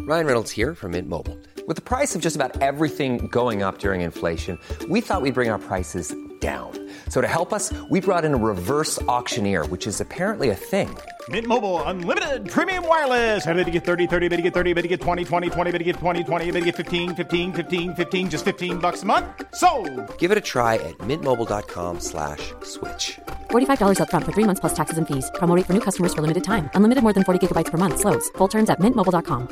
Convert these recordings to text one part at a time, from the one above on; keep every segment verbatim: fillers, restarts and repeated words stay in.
Ryan Reynolds here from Mint Mobile. With the price of just about everything going up during inflation, we thought we'd bring our prices down. So to help us, we brought in a reverse auctioneer, which is apparently a thing. Mint Mobile Unlimited Premium Wireless. How to get thirty, thirty, how to get thirty, how to get twenty, twenty, twenty, how to get twenty, twenty, how to get fifteen, fifteen, fifteen, fifteen, just fifteen bucks a month? Sold! Give it a try at mintmobile.com slash switch. forty-five dollars up front for three months plus taxes and fees. Promo rate for new customers for limited time. Unlimited more than forty gigabytes per month. Slows full terms at mint mobile dot com.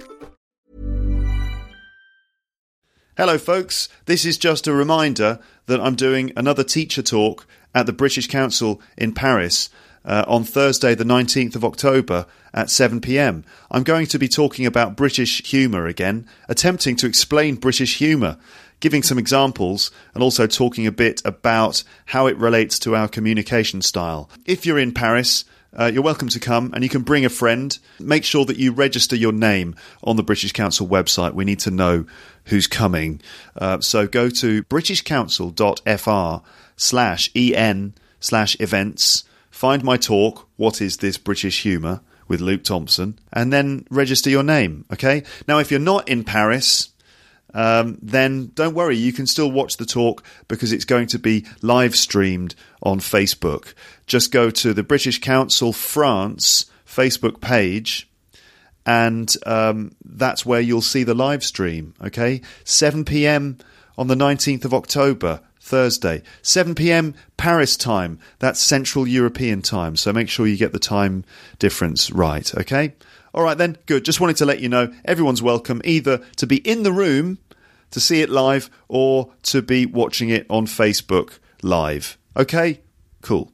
Hello folks, this is just a reminder that I'm doing another teacher talk at the British Council in Paris uh, on Thursday the nineteenth of October at seven p m. I'm going to be talking about British humour again, attempting to explain British humour, giving some examples and also talking a bit about how it relates to our communication style. If you're in Paris, Uh, you're welcome to come, and you can bring a friend. Make sure that you register your name on the British Council website. We need to know who's coming. Uh, so go to britishcouncil.fr slash en slash events. Find my talk, What is This British Humour, with Luke Thompson, and then register your name, okay? Now, if you're not in Paris, Um, then don't worry, you can still watch the talk because it's going to be live streamed on Facebook. Just go to the British Council France Facebook page, and um, that's where you'll see the live stream, okay? seven p m on the nineteenth of October, Thursday. seven p m Paris time, that's Central European time, so make sure you get the time difference right, okay? All right then, good. Just wanted to let you know everyone's welcome either to be in the room to see it live or to be watching it on Facebook live. Okay? Cool.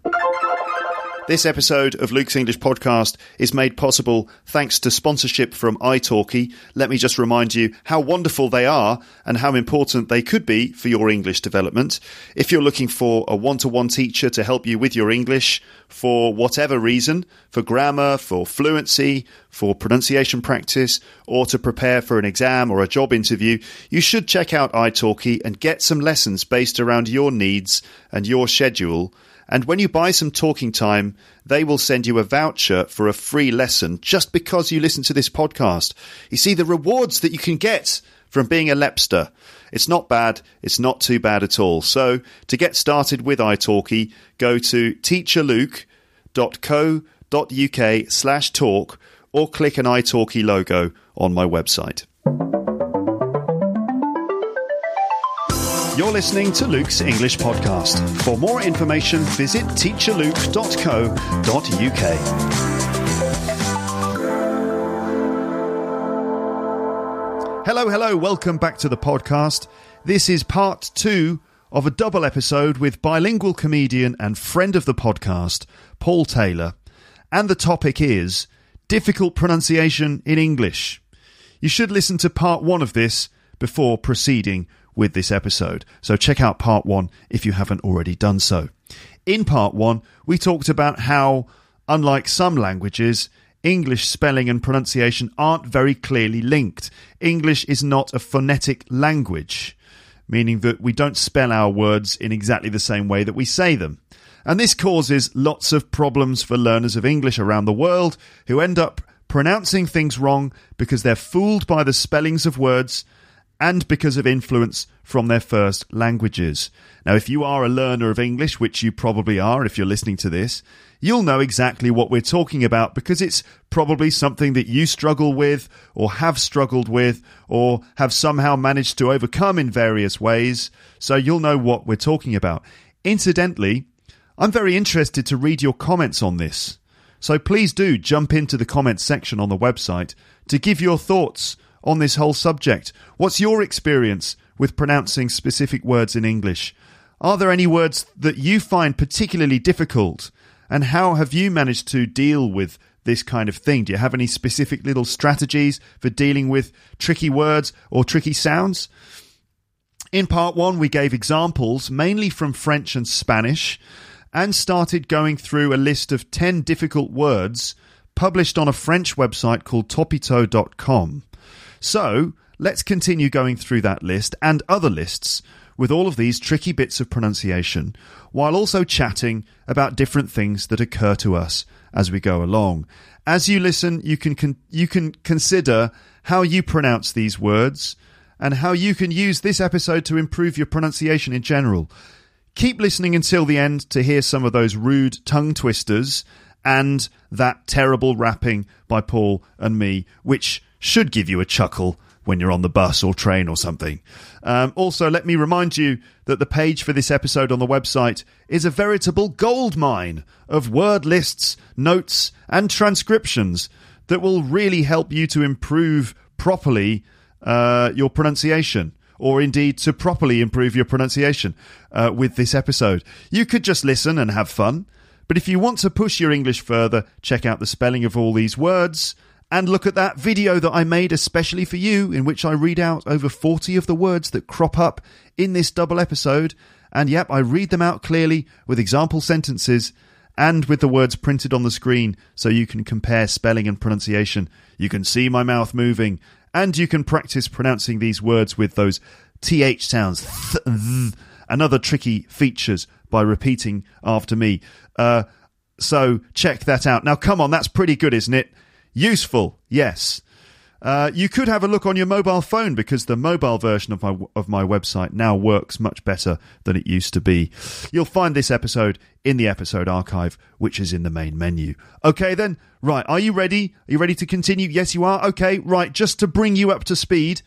This episode of Luke's English Podcast is made possible thanks to sponsorship from italki. Let me just remind you how wonderful they are and how important they could be for your English development. If you're looking for a one-to-one teacher to help you with your English for whatever reason, for grammar, for fluency, for pronunciation practice, or to prepare for an exam or a job interview, you should check out italki and get some lessons based around your needs and your schedule. And when you buy some talking time, they will send you a voucher for a free lesson just because you listen to this podcast. You see, the rewards that you can get from being a Lepster. It's not bad. It's not too bad at all. So to get started with italki, go to teacherluke.co.uk slash talk or click an italki logo on my website. You're listening to Luke's English Podcast. For more information, visit teacherluke dot co dot uk. Hello, hello, welcome back to the podcast. This is part two of a double episode with bilingual comedian and friend of the podcast, Paul Taylor. And the topic is difficult pronunciation in English. You should listen to part one of this before proceeding with this episode. So check out part one if you haven't already done so. In part one, we talked about how, unlike some languages, English spelling and pronunciation aren't very clearly linked. English is not a phonetic language, meaning that we don't spell our words in exactly the same way that we say them. And this causes lots of problems for learners of English around the world who end up pronouncing things wrong because they're fooled by the spellings of words and because of influence from their first languages. Now, if you are a learner of English, which you probably are if you're listening to this, you'll know exactly what we're talking about because it's probably something that you struggle with or have struggled with or have somehow managed to overcome in various ways, so you'll know what we're talking about. Incidentally, I'm very interested to read your comments on this, so please do jump into the comments section on the website to give your thoughts on this whole subject. What's your experience with pronouncing specific words in English? Are there any words that you find particularly difficult? And how have you managed to deal with this kind of thing? Do you have any specific little strategies for dealing with tricky words or tricky sounds? In part one, we gave examples mainly from French and Spanish and started going through a list of ten difficult words published on a French website called topito dot com. So, let's continue going through that list and other lists with all of these tricky bits of pronunciation, while also chatting about different things that occur to us as we go along. As you listen, you can con- you can consider how you pronounce these words and how you can use this episode to improve your pronunciation in general. Keep listening until the end to hear some of those rude tongue twisters and that terrible rapping by Paul and me, which should give you a chuckle when you're on the bus or train or something. Um, also, let me remind you that the page for this episode on the website is a veritable goldmine of word lists, notes, and transcriptions that will really help you to improve properly uh, your pronunciation, or indeed to properly improve your pronunciation uh, with this episode. You could just listen and have fun, but if you want to push your English further, check out the spelling of all these words and look at that video that I made especially for you, in which I read out over forty of the words that crop up in this double episode. And yep, I read them out clearly with example sentences and with the words printed on the screen so you can compare spelling and pronunciation. You can see my mouth moving, and you can practice pronouncing these words with those T H sounds, th, th, and other tricky features by repeating after me. Uh, so check that out. Now, come on, that's pretty good, isn't it? Useful, yes. Uh, you could have a look on your mobile phone, because the mobile version of my of my website now works much better than it used to be. You'll find this episode in the episode archive, which is in the main menu. Okay then, right, are you ready? Are you ready to continue? Yes, you are. Okay, right, just to bring you up to speed.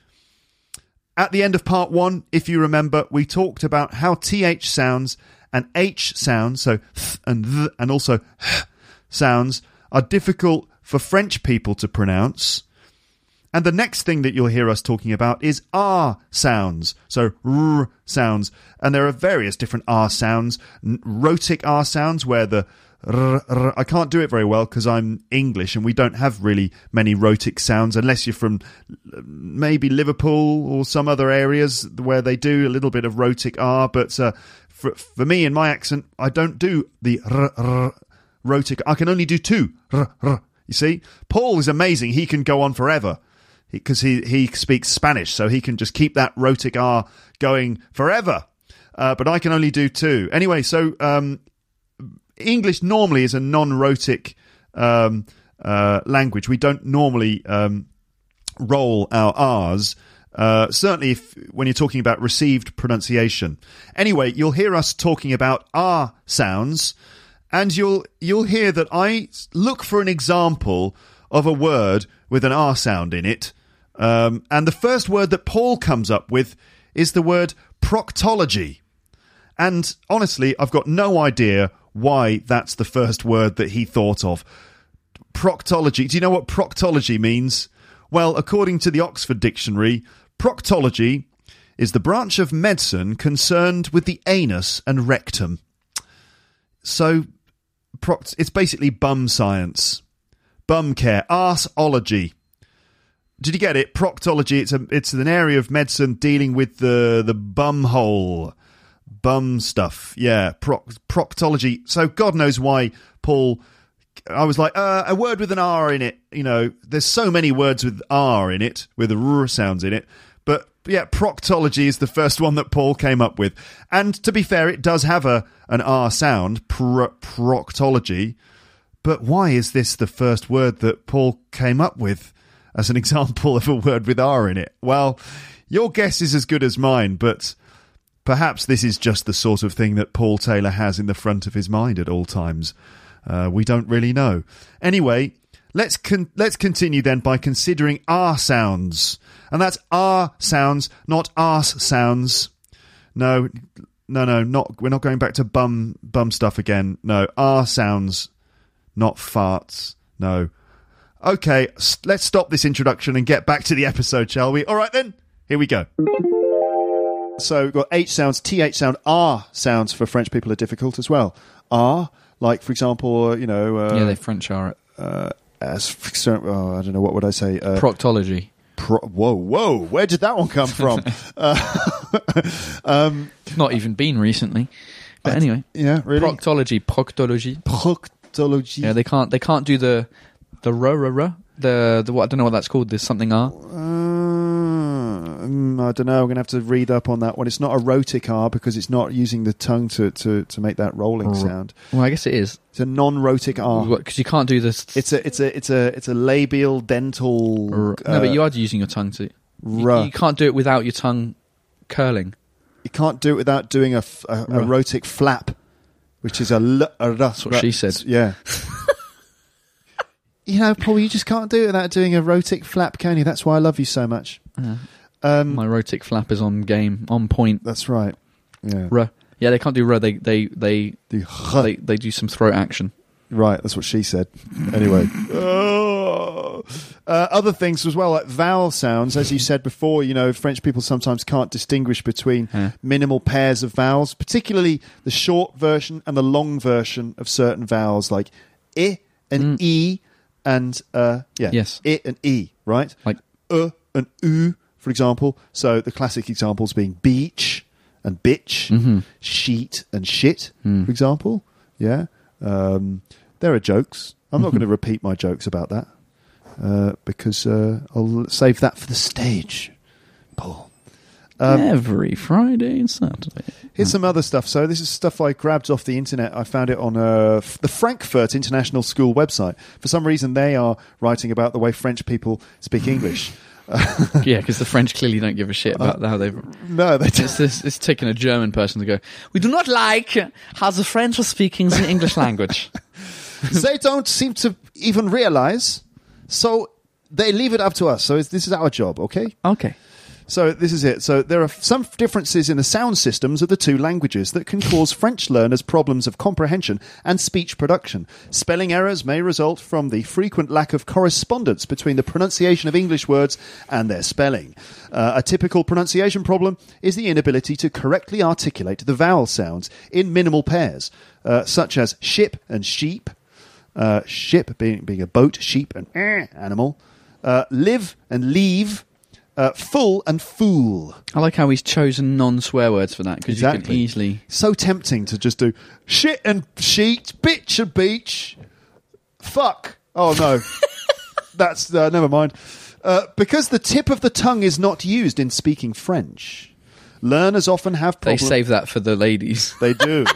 At the end of part one, if you remember, we talked about how T H sounds and H sounds, so th and th, and also h sounds, are difficult for French people to pronounce. And the next thing that you'll hear us talking about is R sounds, so R sounds. And there are various different R sounds, rhotic R sounds, where the R, R, I can't do it very well because I'm English and we don't have really many rhotic sounds, unless you're from maybe Liverpool or some other areas where they do a little bit of rhotic R. But uh, for, for me, in my accent, I don't do the R, R, rhotic. I can only do two R, R. You see, Paul is amazing. He can go on forever because he, he, he speaks Spanish, so he can just keep that rhotic R going forever. Uh, but I can only do two. Anyway, so um, English normally is a non-rhotic um, uh, language. We don't normally um, roll our R's, uh, certainly if, when you're talking about received pronunciation. Anyway, you'll hear us talking about R sounds, and you'll you'll hear that I look for an example of a word with an R sound in it. Um, and the first word that Paul comes up with is the word proctology. And honestly, I've got no idea why that's the first word that he thought of. Proctology. Do you know what proctology means? Well, according to the Oxford Dictionary, proctology is the branch of medicine concerned with the anus and rectum. So, proct- it's basically bum science. Bum care. Arseology. Did you get it? Proctology. It's a it's an area of medicine dealing with the the bum hole, bum stuff. Yeah, proc- proctology. So God knows why Paul. I was like, uh, a word with an R in it. You know, there's so many words with R in it, with the R sounds in it. But yeah, proctology is the first one that Paul came up with. And to be fair, it does have a an R sound, pro- proctology. But why is this the first word that Paul came up with as an example of a word with R in it? Well, your guess is as good as mine, but perhaps this is just the sort of thing that Paul Taylor has in the front of his mind at all times. Uh, we don't really know. Anyway, let's con- let's continue then by considering R sounds. And that's R sounds, not arse sounds. No, no, no, not we're not going back to bum bum stuff again. No, R sounds, not farts. No. Okay, let's stop this introduction and get back to the episode, shall we? All right then, here we go. So we've got H sounds, T H sound, R sounds for French people are difficult as well. R, like for example, you know... Uh, yeah, they French are it. Uh, as, oh, I don't know, what would I say? Uh, Proctology. Pro- whoa, whoa, where did that one come from? uh, um, Not even been recently. But I, anyway. Yeah, really? Proctology, proctology. Proctology. Yeah, they can't, they can't do the... The ro ro ro, the the what I don't know what that's called. There's something R. Uh, Mm, I don't know. I'm going to have to read up on that one. It's not a rhotic R because it's not using the tongue to, to, to make that rolling R- sound. Well, I guess it is. It's a non-rhotic R. Because you can't do this. It's a it's a it's a it's a labial dental. R- uh, no, but you are using your tongue to. You, R. you can't do it without your tongue curling. You can't do it without doing a, f- a, a R. rhotic flap, which is a l. A r. That's what she said. Yeah. You know, Paul, you just can't do it without doing a rhotic flap, can you? That's why I love you so much. Yeah. Um, My rhotic flap is on game, on point. that's right. Yeah. R. Yeah, they can't do R. They they they The they, they do some throat action. Right, that's what she said. Anyway. Oh. Uh, other things as well, like vowel sounds. As you said before, you know, French people sometimes can't distinguish between Yeah. minimal pairs of vowels, particularly the short version and the long version of certain vowels, like I and E and, uh, yeah, Yes. I and E, right? Like- Uh and U, for example. So the classic examples being beach and bitch, Mm-hmm. sheet and shit, Mm. for example. Yeah. Um, there are jokes. I'm not going to repeat my jokes about that uh, because uh, I'll save that for the stage, Paul. Um, Every Friday and Saturday. Here's some other stuff. So this is stuff I grabbed off the internet. I found it on uh, f- the Frankfurt International School website. For some reason, they are writing about the way French people speak English. Yeah, because the French clearly don't give a shit about how they've... No, they It's, just... it's, it's taking a German person to go, we do not like how the French are speaking the English language. they don't seem to even realize, so they leave it up to us. So it's, this is our job, okay? Okay. So this is it. So there are some differences in the sound systems of the two languages that can cause French learners problems of comprehension and speech production. Spelling errors may result from the frequent lack of correspondence between the pronunciation of English words and their spelling. Uh, a typical pronunciation problem is the inability to correctly articulate the vowel sounds in minimal pairs, uh, such as ship and sheep, uh, ship being, being a boat, sheep an eh, animal, uh, live and leave, Uh, full and fool. I like how he's chosen non-swear words for that, because you can Exactly. easily... So tempting to just do shit and sheet, bitch and beach, fuck. Oh no, that's uh, never mind. Uh, because the tip of the tongue is not used in speaking French, learners often have They problems. save that for the ladies. They do.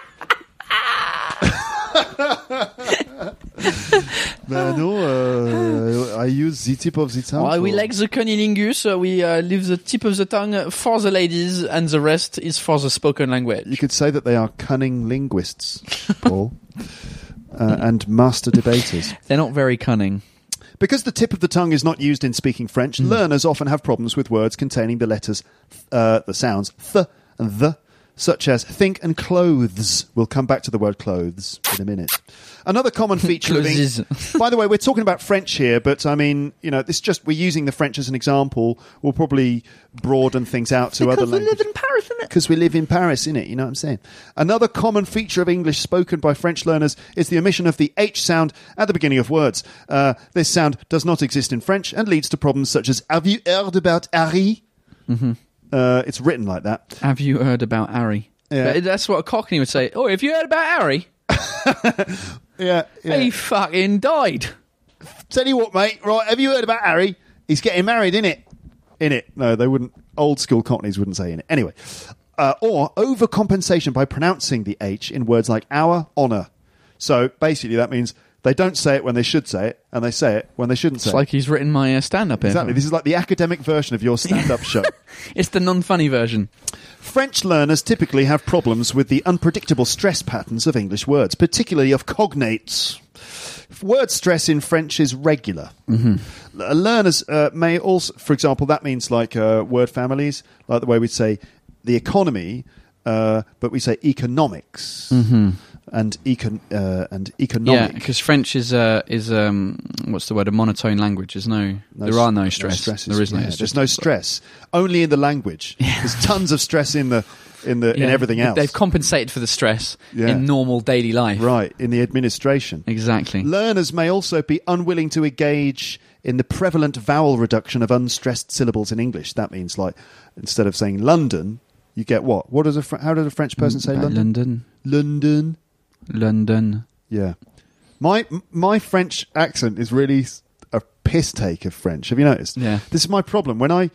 Man, no, uh, I use the tip of the tongue. Well, we for- like the cunnilingus, so we uh, leave the tip of the tongue for the ladies, and the rest is for the spoken language. You could say that they are cunning linguists, Paul, uh, and master debaters. They're not very cunning. Because the tip of the tongue is not used in speaking French, learners often have problems with words containing the letters, uh, the sounds th and the, such as think and clothes. We'll come back to the word clothes in a minute. Another common feature of Clothes. English... By the way, we're talking about French here, but I mean, you know, this just we're using the French as an example. We'll probably broaden things out to other languages. Paris, innit? Because we live in Paris, innit? You know what I'm saying? Another common feature of English spoken by French learners is the omission of the H sound at the beginning of words. Uh, this sound does not exist in French and leads to problems such as, have you heard about Harry? Mm-hmm. Uh, it's written like that. Have you heard about Harry? Yeah. But that's what a Cockney would say. Oh, have you heard about Harry? Yeah, yeah. He fucking died. Tell you what, mate, right, have you heard about Harry? He's getting married, innit? Innit? No, they wouldn't. Old school Cockneys wouldn't say innit. Anyway. Uh, or overcompensation by pronouncing the H in words like our, honour. So basically that means they don't say it when they should say it, and they say it when they shouldn't say It's like it. he's written my uh, stand-up here. Exactly. This is like the academic version of your stand-up show. It's the non-funny version. French learners typically have problems with the unpredictable stress patterns of English words, particularly of cognates. Word stress in French is regular. Mm-hmm. Learners uh, may also, for example, that means like uh, word families, like the way we say the economy, uh, but we say economics Mm-hmm. and econ uh, and Yeah, economic. because French is uh, is um, what's the word? A monotone language. There's no, there are no stress. stresses. there is no. Yeah, it's there's just- no stress. Only in the language. There's tons of stress in the in the in Yeah, everything else. They've compensated for the stress Yeah. in normal daily life. Right, in the administration. Exactly. Learners may also be unwilling to engage in the prevalent vowel reduction of unstressed syllables in English. That means, like, instead of saying London, you get what? What does a Fr- how does a French person say Uh, London? London. London. London. Yeah. My my French accent is really a piss take of French. Have you noticed? Yeah. This is my problem. When I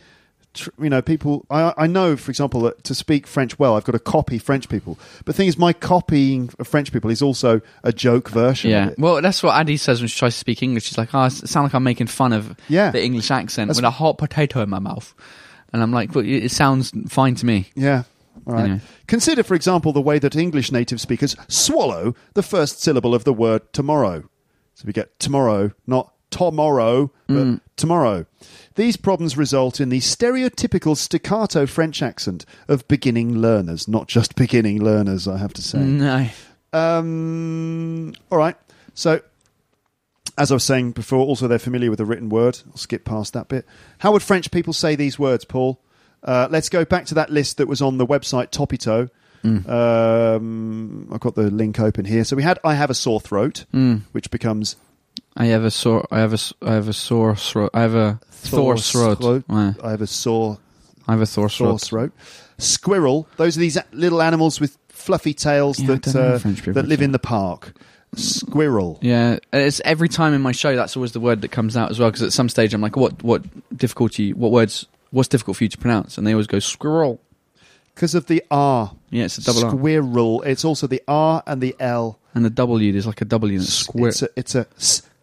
tr- you know, people. I, I know, for example, that to speak French well, I've got to copy French people. But the thing is, my copying of French people is also a joke version. Yeah, of it. well, that's what Addie says when she tries to speak English. She's like, "Oh, it sounds like I'm making fun of Yeah. the English accent That's- with a hot potato in my mouth," and I'm like, "Well, it it sounds fine to me." Yeah. All right. Anyway. Consider, for example, the way that English native speakers swallow the first syllable of the word tomorrow. So we get tomorrow, not tomorrow, but Mm. tomorrow. These problems result in the stereotypical staccato French accent of beginning learners, not just beginning learners, I have to say. No. Um, all right. So, as I was saying before, also they're familiar with the written word. I'll skip past that bit. How would French people say these words, Paul? Uh, let's go back to that list that was on the website Topito. Mm. Um, I've got the link open here. So we had I have a sore throat, Mm. which becomes I have a sore. I have a. s- I have a sore throat. I have a Thor throat. Ouais. I have a sore I have a Thor sore throat. throat. Squirrel. Those are these a- little animals with fluffy tails Yeah, I that don't know uh, French people that live say. in the park. Squirrel. Yeah, it's every time in my show. That's always the word that comes out as well. Because at some stage, I'm like, "What? What difficulty? What words? What's difficult for you to pronounce?" And they always go squirrel. Because of the R. Yeah, it's a double R. Squirrel. It's also the R and the L. And the W, there's like a W in it. Squir- It's a, it's a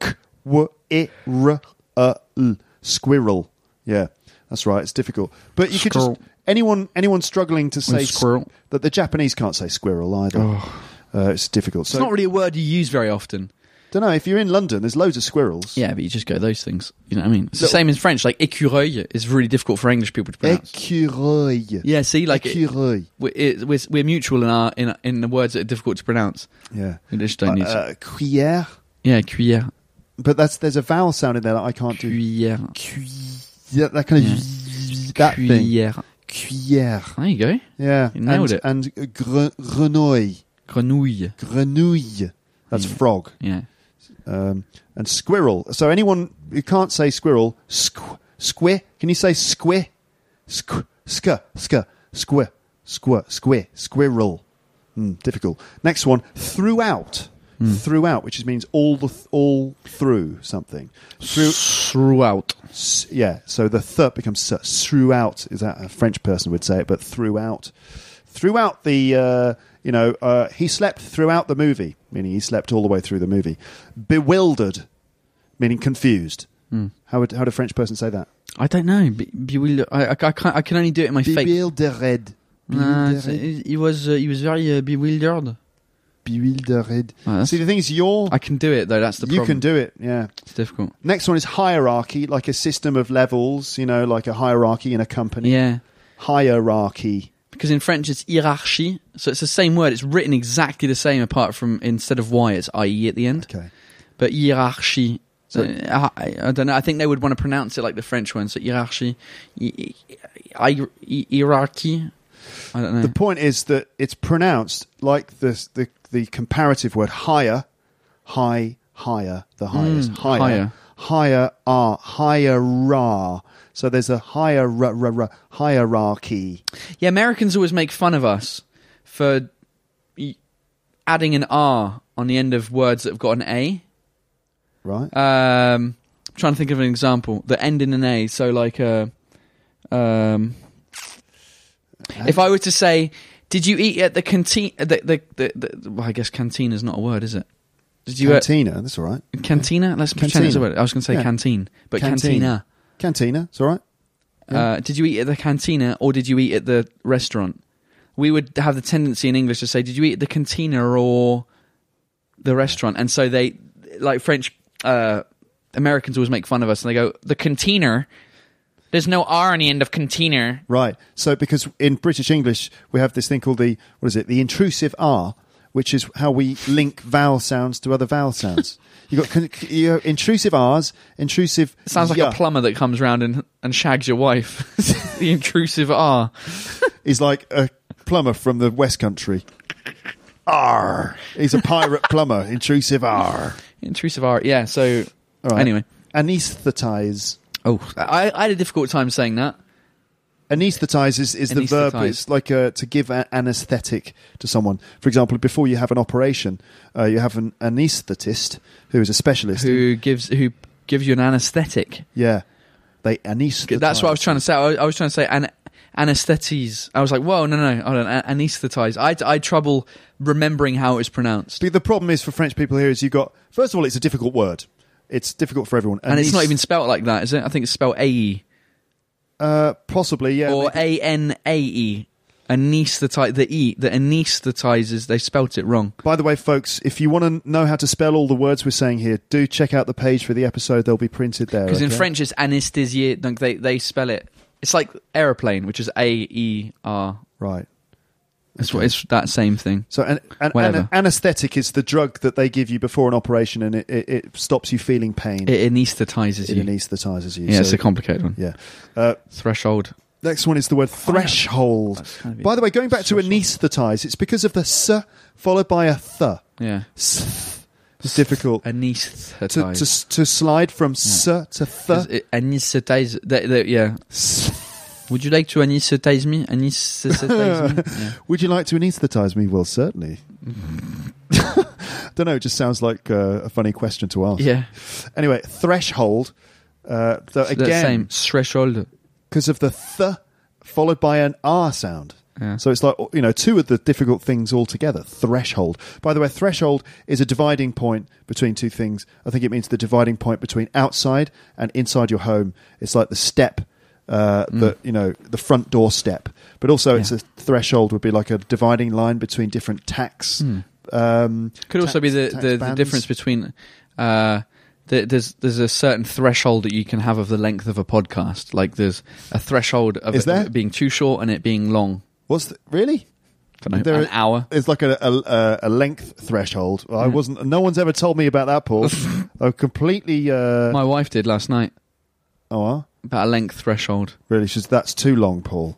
s-q-w-i-r-l. Squirrel. Yeah, that's right. It's difficult. But you could just... Squirrel. Anyone anyone struggling to say... squirrel. s- that the Japanese can't say squirrel either. Oh. Uh, it's difficult. It's So, not really a word you use very often. don't know. If you're in London, there's loads of squirrels. Yeah, but you just go those things. You know what I mean? It's the Little- same in French. Like écureuil is really difficult for English people to pronounce. Écureuil. Yeah, see, like it, Écureuil. we're, it, we're we're mutual in our in in the words that are difficult to pronounce. Yeah. We just don't need to. Uh, cuillère. Yeah, cuillère, But that's there's a vowel sound in there that I can't do. cuillère, Cuillère. That kind of... That thing. cuillère. Cuillère. There you go. Yeah. You nailed and, it. And gre- grenouille. Grenouille. Grenouille. That's Yeah. frog. Yeah. Um, and squirrel. So anyone who can't say squirrel, squ- squir. Can you say squir? Squ- sk, sk, squir, squir, squir, squirrel. Mm, difficult. Next one, throughout. Throughout, which means all the th- all through something. Through, Throughout. s- yeah. So the th becomes s. Throughout is that a French person would say it, but throughout, throughout the. Uh, You know, uh, he slept throughout the movie, meaning he slept all the way through the movie. Bewildered, meaning confused. How would how would a French person say that? I don't know. Be- bewilder- I, I, I, can't, I can only do it in my fake. Bewildered. Nah, it's- Bewildered. he was uh, he was very uh, bewildered. Bewildered. Oh, that's- See, the thing is, you're I can do it though. That's the you problem. can do it. Yeah. It's difficult. Next one is hierarchy, like a system of levels. You know, like a hierarchy in a company. Yeah. Hierarchy. Because in French it's hiérarchie, so it's the same word. It's written exactly the same, apart from instead of y, it's ie at the end. Okay. But hiérarchie. So- uh, I, I don't know. I think they would want to pronounce it like the French one. So hiérarchie, hi- hi- hi- hierarchy. I don't know. The point is that it's pronounced like the the, the comparative word higher, high, higher, the highest, Mm, higher, higher. higher, are, higher, ra. So there's a higher, ra, ra, ra, hierarchy. Yeah, Americans always make fun of us for y- adding an R on the end of words that have got an A. Right? Um, I'm trying to think of an example that end in an A. So, like, uh, um, if I were to say, "Did you eat at the canteen?" The, the, the, the, well, I guess canteen is not a word, is it? Did you Cantina, that's all right. uh, cantina? Let's pretend it's a Cantina. word. I was going to say Yeah. canteen, but Canteen. cantina. Cantina, it's all right. Uh, did you eat at the cantina or did you eat at the restaurant? We would have the tendency in English to say, "Did you eat at the cantina or the restaurant?" And so they, like French, uh, Americans always make fun of us and they go, "The canteena." There's no R on the end of container. Right. So because in British English we have this thing called the what is it? The intrusive R, which is how we link vowel sounds to other vowel sounds. You got con- you know, intrusive R's, intrusive. It sounds like yeah, a plumber that comes round and, and shags your wife. The intrusive R. He's like a plumber from the West Country. R. He's a pirate plumber. Intrusive R. Intrusive R. Yeah, so All right. anyway. Anesthetize. Oh, I, I had a difficult time saying that. Anaesthetize is, is the verb. Anaesthetise. It's like uh to give an anaesthetic to someone. For example, before you have an operation, uh, you have an anaesthetist who is a specialist. Who gives who gives you an anaesthetic. Yeah. They anaesthetize. That's what I was trying to say. I was, I was trying to say an, anesthetize. I was like, whoa, no, no, hold on, anesthetize. I, I had trouble remembering how it was pronounced. But the problem is for French people here is you got, first of all, it's a difficult word. It's difficult for everyone. And it's not even spelt like that, is it? I think it's spelled A E. Uh, possibly, yeah. Or A N A E. Anesthetize, the E, the anesthetizes, they spelt it wrong. By the way, folks, if you want to know how to spell all the words we're saying here, do check out the page for the episode. They'll be printed there. Because okay? in French it's anesthésier, donc they, they spell it. It's like aeroplane, which is A E R. Right. It's, okay. It's that same thing. So an, an, an anesthetic is the drug that they give you before an operation, and it, it, it stops you feeling pain. It anesthetizes it you. It anesthetizes you. Yeah, so, it's a complicated one. Yeah. Uh, Threshold. Next one is the word threshold. Kind of By the way, going back to anaesthetize, it's because of the s followed by a th. Yeah. S. It's difficult. Anesthetize. To, to, to slide from yeah. s to th. Anesthetize. The, the, yeah. Would you like to anesthetize me? Anesthetize me? Yeah. Would you like to anesthetize me? Well, certainly. Don't know. It just sounds like uh, a funny question to ask. Yeah. Anyway, threshold. Uh, so it's again, the same. Threshold. Because of the th followed by an r sound. Yeah. So it's like, you know, two of the difficult things altogether. Threshold. By the way, threshold is a dividing point between two things. I think it means the dividing point between outside and inside your home. It's like the step, uh, mm. the, you know, the front door step. But also yeah. it's a threshold would be like a dividing line between different tax. Mm. Um, Could also tax, be the, the, the difference between... Uh, There's there's a certain threshold that you can have of the length of a podcast. Like there's a threshold of, Is it, there? of it being too short and it being long. What's the, really? I don't know, an a, hour. It's like a a, a length threshold. I wasn't. No one's ever told me about that, Paul. I completely. Uh, My wife did last night. Oh, uh? About a length threshold. Really? She's that's too long, Paul.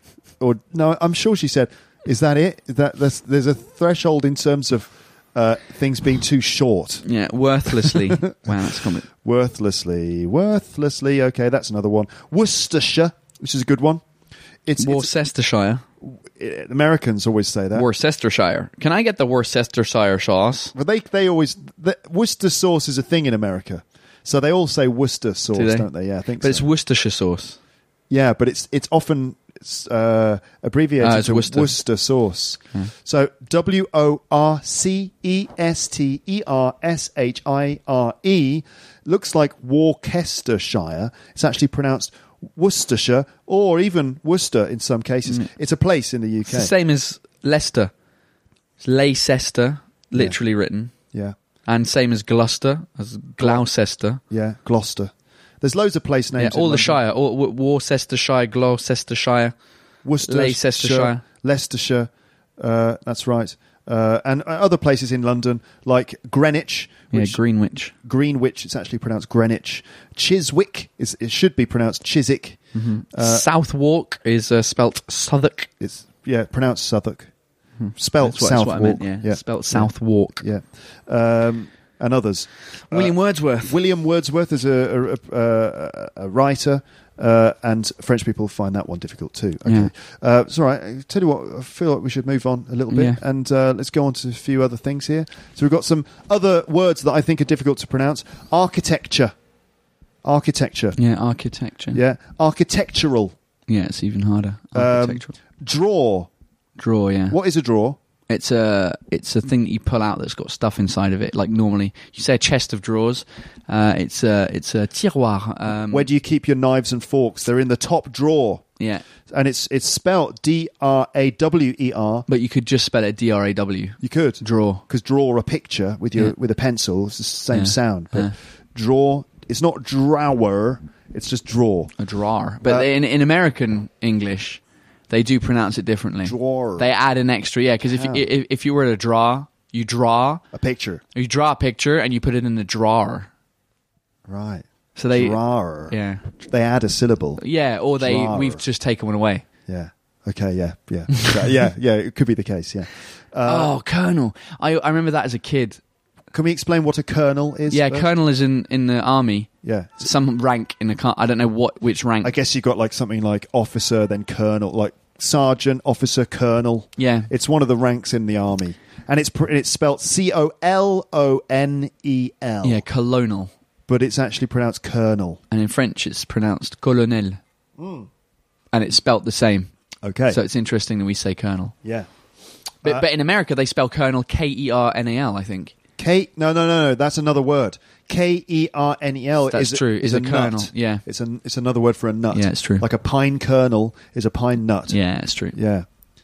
Or no, I'm sure she said, "Is that it? Is that there's, there's a threshold in terms of." Uh, things being too short. Yeah, worthlessly. Wow, that's common. Worthlessly. Worthlessly. Okay, that's another one. Worcestershire, which is a good one. It's Worcestershire. It, Americans always say that. Worcestershire. Can I get the Worcestershire sauce? Well, they they always the, Worcester sauce is a thing in America, so they all say Worcester sauce, Do they? don't they? Yeah, I think. But so. It's Worcestershire sauce. Yeah, but it's it's often it's, uh, abbreviated uh, it's to Worcester. Worcester sauce. Yeah. So W O R C E S T E R S H I R E looks like Worcestershire. It's actually pronounced Worcestershire or even Worcester in some cases. Mm. It's a place in the U K. It's the same as Leicester. It's Leicester, literally yeah. written. Yeah. And same as Gloucester, as Gloucester. Yeah, Gloucester. There's loads of place names. Yeah, all in the London. shire, all, Worcestershire, Gloucestershire, Worcestershire, Leicestershire, Leicestershire. Uh, that's right. Uh, and other places in London like Greenwich. Which, yeah, Greenwich. Greenwich. It's actually pronounced Greenwich. Chiswick. Is, it should be pronounced Chiswick. Mm-hmm. Uh, Southwark is uh, spelt Southwark. It's yeah, pronounced Southwark. Hmm. Spelt that's what, that's what I Southwark. meant, yeah. yeah, spelt Southwark. Yeah. Um, and others. William uh, Wordsworth. William Wordsworth is a, a, a, a writer, uh, and French people find that one difficult too. Okay, yeah. uh, it's all right. I tell you what, I feel like we should move on a little bit, yeah. and uh, let's go on to a few other things here. So we've got some other words that I think are difficult to pronounce. Architecture. Architecture. Yeah, architecture. Yeah, architectural. Yeah, it's even harder. Architectural. Um, drawer. Drawer, yeah. What is a drawer? It's a it's a thing that you pull out that's got stuff inside of it. Like normally, you say a chest of drawers. Uh, it's a it's a tiroir. Um, Where do you keep your knives and forks? They're in the top drawer. Yeah, and it's it's spelt D R A W E R. But you could just spell it D R A W. You could draw because draw a picture with your yeah. with a pencil. It's the same yeah. sound. But yeah. draw. It's not drawer. It's just draw. A drawer. But uh, in in American English, they do pronounce it differently. Drawer. They add an extra, yeah. Because if, if if you were to draw, you draw a picture. You draw a picture and you put it in the drawer. Right. So they drawer. Yeah. They add a syllable. Yeah, or they drawer. We've just taken one away. Yeah. Okay. Yeah. Yeah. yeah. Yeah. It could be the case. Yeah. Uh, oh, colonel. I I remember that as a kid. Can we explain what a colonel is? Yeah, first? colonel is in, in the army. Yeah. Some rank in the car. I don't know what which rank. I guess you got like something like officer, then colonel, like sergeant, officer, colonel. Yeah. It's one of the ranks in the army. And it's pr- it's spelt C O L O N E L. Yeah, colonel. but it's actually pronounced colonel. And in French, it's pronounced colonel. Mm. And it's spelt the same. Okay. So it's interesting that we say colonel. Yeah. But, Uh, but in America, they spell colonel K E R N A L, I think. K no no no no that's another word. K E R N E L That's is true, is is a, a kernel, nut. yeah. It's an it's another word for a nut. Yeah, it's true. Like a pine kernel is a pine nut. Yeah, it's true. Yeah.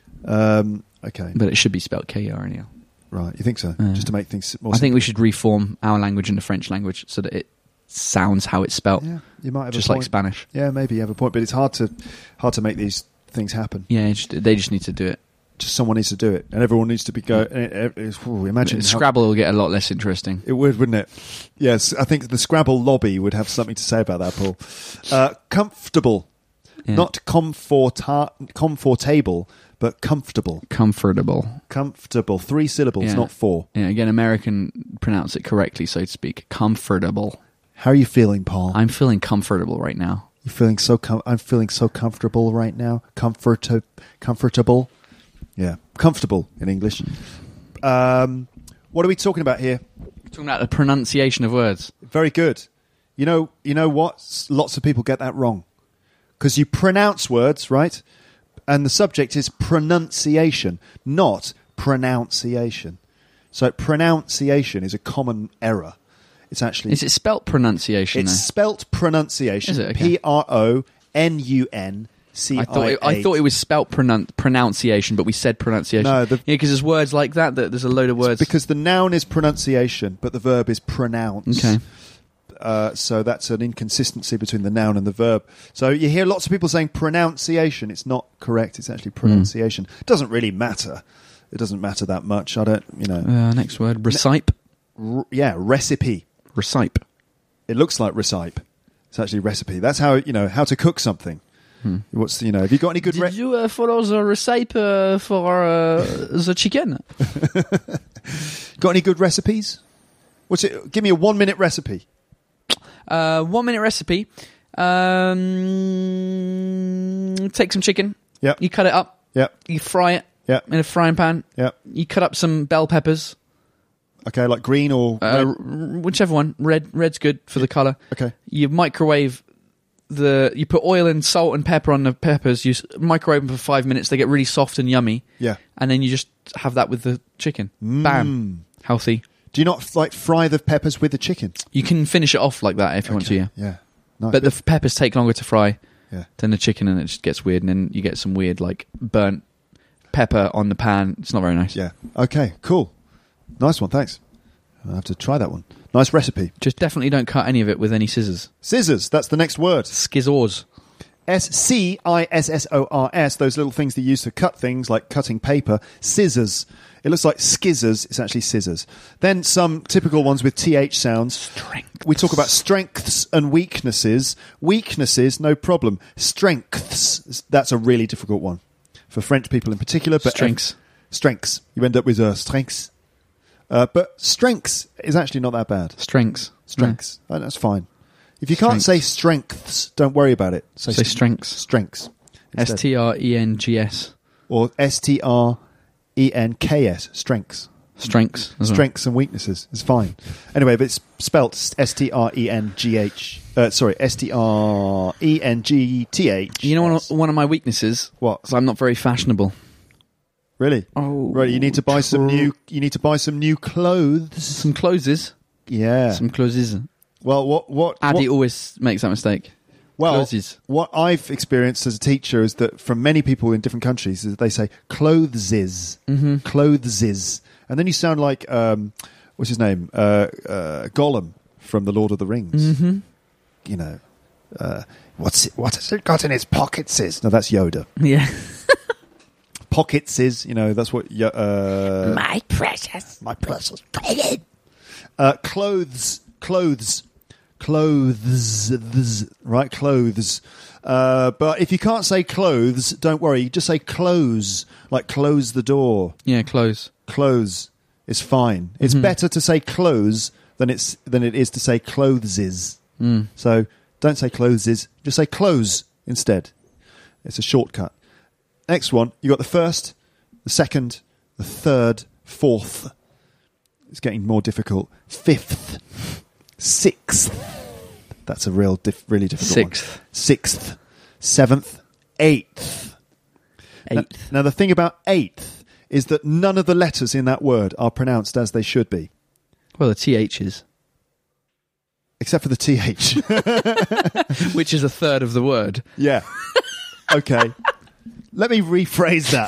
Um, okay. But it should be spelled K E R N A L. Right. You think so? Uh, Just to make things more I think simple. we should reform our language into French language so that it sounds how it's spelt. Yeah, you might have Just a point. like Spanish. Yeah, maybe you have a point, but it's hard to hard to make these things happen. Yeah, it's just, they just need to do it. Just someone needs to do it, and everyone needs to be go. uh, uh, ooh, imagine how- Scrabble will get a lot less interesting. It would, wouldn't it? Yes, I think the Scrabble lobby would have something to say about that, Paul. Uh, comfortable, Yeah. not comforta- comfortable, but comfortable. Comfortable. Comfortable. Three syllables, Yeah. not four. Yeah, again, American pronounce it correctly, so to speak. Comfortable. How are you feeling, Paul? I'm feeling comfortable right now. You feeling so? Com- I'm feeling so comfortable right now. Comfort, comfortable. Yeah, comfortable in English. Um, what are we talking about here? Talking about the pronunciation of words. Very good. You know, you know what? S- Lots of people get that wrong because you pronounce words, right? And the subject is pronunciation, not pronunciation. So pronunciation is a common error. It's actually Is it spelt pronunciation? it's though? spelt pronunciation. Is it? Okay. P R O N U N C I A. I thought it, I thought it was spelt pronun- pronunciation, but we said pronunciation. No, the- yeah, because there's words like that. That there's a load of words. because the noun is pronunciation, but the verb is pronounce. Okay. Uh, so that's an inconsistency between the noun and the verb. So you hear lots of people saying pronunciation. It's not correct. It's actually pronunciation. It doesn't really matter. It doesn't matter that much. I don't, you know. uh, next word, recite. R- yeah, recipe. Recite. It looks like recipe. It's actually recipe. That's how, you know, how to cook something. What's, you know, have you got any good... Did Re- you uh, follow the recipe uh, for uh, the chicken? got any good recipes? What's it? Give me a one-minute recipe. Uh, one minute recipe. Um, take some chicken. Yep. You cut it up. Yep. You fry it Yep. in a frying pan. Yep. You cut up some bell peppers. Okay, like green or... Uh, red? r- whichever one. Red. Red's good for the colour. Okay. You microwave the. You put oil and salt and pepper on the peppers. You s- microwave them for five minutes. They get really soft and yummy. Yeah. And then you just have that with the chicken. Bam. Healthy. Do you not, like, fry the peppers with the chicken? You can finish it off like that if you want to, yeah. Yeah. Nice. But the f- peppers take longer to fry Yeah. than the chicken, and it just gets weird. And then you get some weird, like, burnt pepper on the pan. It's not very nice. Yeah. Okay, cool. Nice one, thanks. I'll have to try that one. Nice recipe. Just definitely don't cut any of it with any scissors. Scissors, that's the next word. Skizzors. S C I S S O R S, those little things they use to cut things like cutting paper. Scissors. It looks like skizzers. It's actually scissors. Then some typical ones with T H sounds. Strengths. We talk about strengths and weaknesses. Weaknesses, no problem. Strengths, that's a really difficult one. For French people in particular. But Strengths. Strengths. You end up with uh, strengths. Uh, but strengths is actually not that bad. Strengths. Strengths. Oh, that's fine. If you can't say strengths, don't worry about it. Say st- strengths. Strengths. S instead. T R E N G S. Or S T R E N K S. Strengths. Strengths. as well. Strengths and weaknesses. It's fine. Anyway, but it's spelt S T R E N G H. Uh, sorry, S T R E N G T H. You know one of, one of my weaknesses? What? Is I'm not very fashionable. Really? Oh, right. You need to buy some true. new. You need to buy some new clothes. Some closes. Yeah. Some closes. well, what? What? Addy what always makes that mistake. well, closes. what I've experienced as a teacher is that from many people in different countries, is that they say clotheses, mm-hmm. clotheses, and then you sound like um, what's his name, uh, uh, Gollum from the Lord of the Rings. Mm-hmm. You know, uh, what's it, what has it got in its pockets? Is no, that's Yoda. Yeah. Pockets is, you know, that's what. Yo- Uh, My precious. My precious. Uh, clothes, clothes, clothes, right? Clothes. Uh, but if you can't say clothes, don't worry. Just say close, like close the door. Yeah, close. Clothes is fine. It's better to say clothes than it's than it is to say clotheses. Mm. So don't say closes. Just say close instead. It's a shortcut. Next one, you got the first, the second, the third, fourth. It's getting more difficult. Fifth, sixth. That's a real, diff- really difficult Sixth. one. Sixth. Seventh. Eighth. Now, Eighth. now, the thing about eighth is that none of the letters in that word are pronounced as they should be. Well, the T H's. Except for the T H. Which is a third of the word. Yeah. Okay. Let me rephrase that.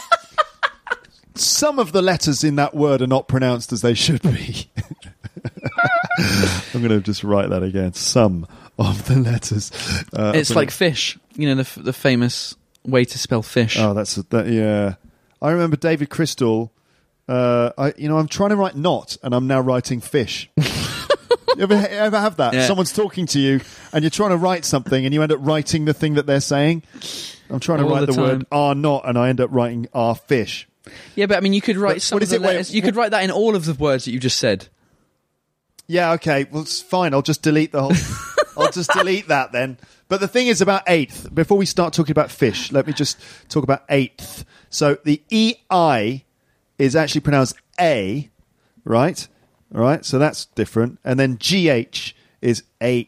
Some of the letters in that word are not pronounced as they should be. I'm going to just write that again. Some of the letters. Uh, It's like fish. You know, the f- the famous way to spell fish. Oh, that's that. Yeah, I remember David Crystal. Uh, I, you know, I'm trying to write not, and I'm now writing fish. You ever, ever have that? Yeah. Someone's talking to you, and you're trying to write something, and you end up writing the thing that they're saying. I'm trying to All write the the, word time. are not, and I end up writing are fish. Yeah, but I mean, you could write But some what of is the it? Wait, letters. You could write that in all of the words that you just said. Yeah, okay. Well, it's fine. I'll just delete the whole. I'll just delete that then. But the thing is about eighth. Before we start talking about fish, let me just talk about eighth. So the E I is actually pronounced A, right? All right. So that's different. And then G H is eight.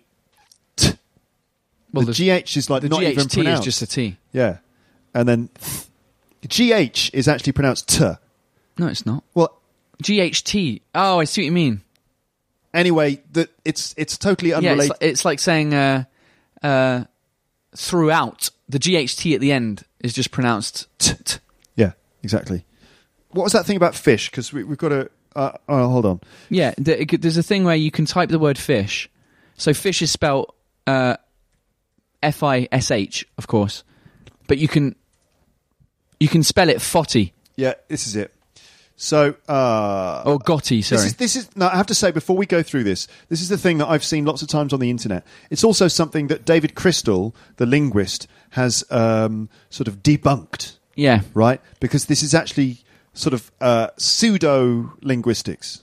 Well, the G H is like the not G H even T pronounced. is just a T. Yeah. And then th- G H is actually pronounced T. No, it's not. Well, G H T. Oh, I see what you mean. anyway, that it's it's totally Yeah, unrelated. it's, it's like saying uh, uh, throughout. The G H T at the end is just pronounced t. t. Yeah, exactly. What was that thing about fish? Because we, we've got to... Uh, oh, hold on. Yeah, there- there's a thing where you can type the word fish. So fish is spelt uh, F I S H, of course. But you can you can spell it fotty Yeah, this is it. So... Uh, or gotti, sorry. This is, this is no, I have to say, before we go through this, this is the thing that I've seen lots of times on the internet. It's also something that David Crystal, the linguist, has um, sort of debunked, yeah. right? Because this is actually sort of uh, pseudo-linguistics.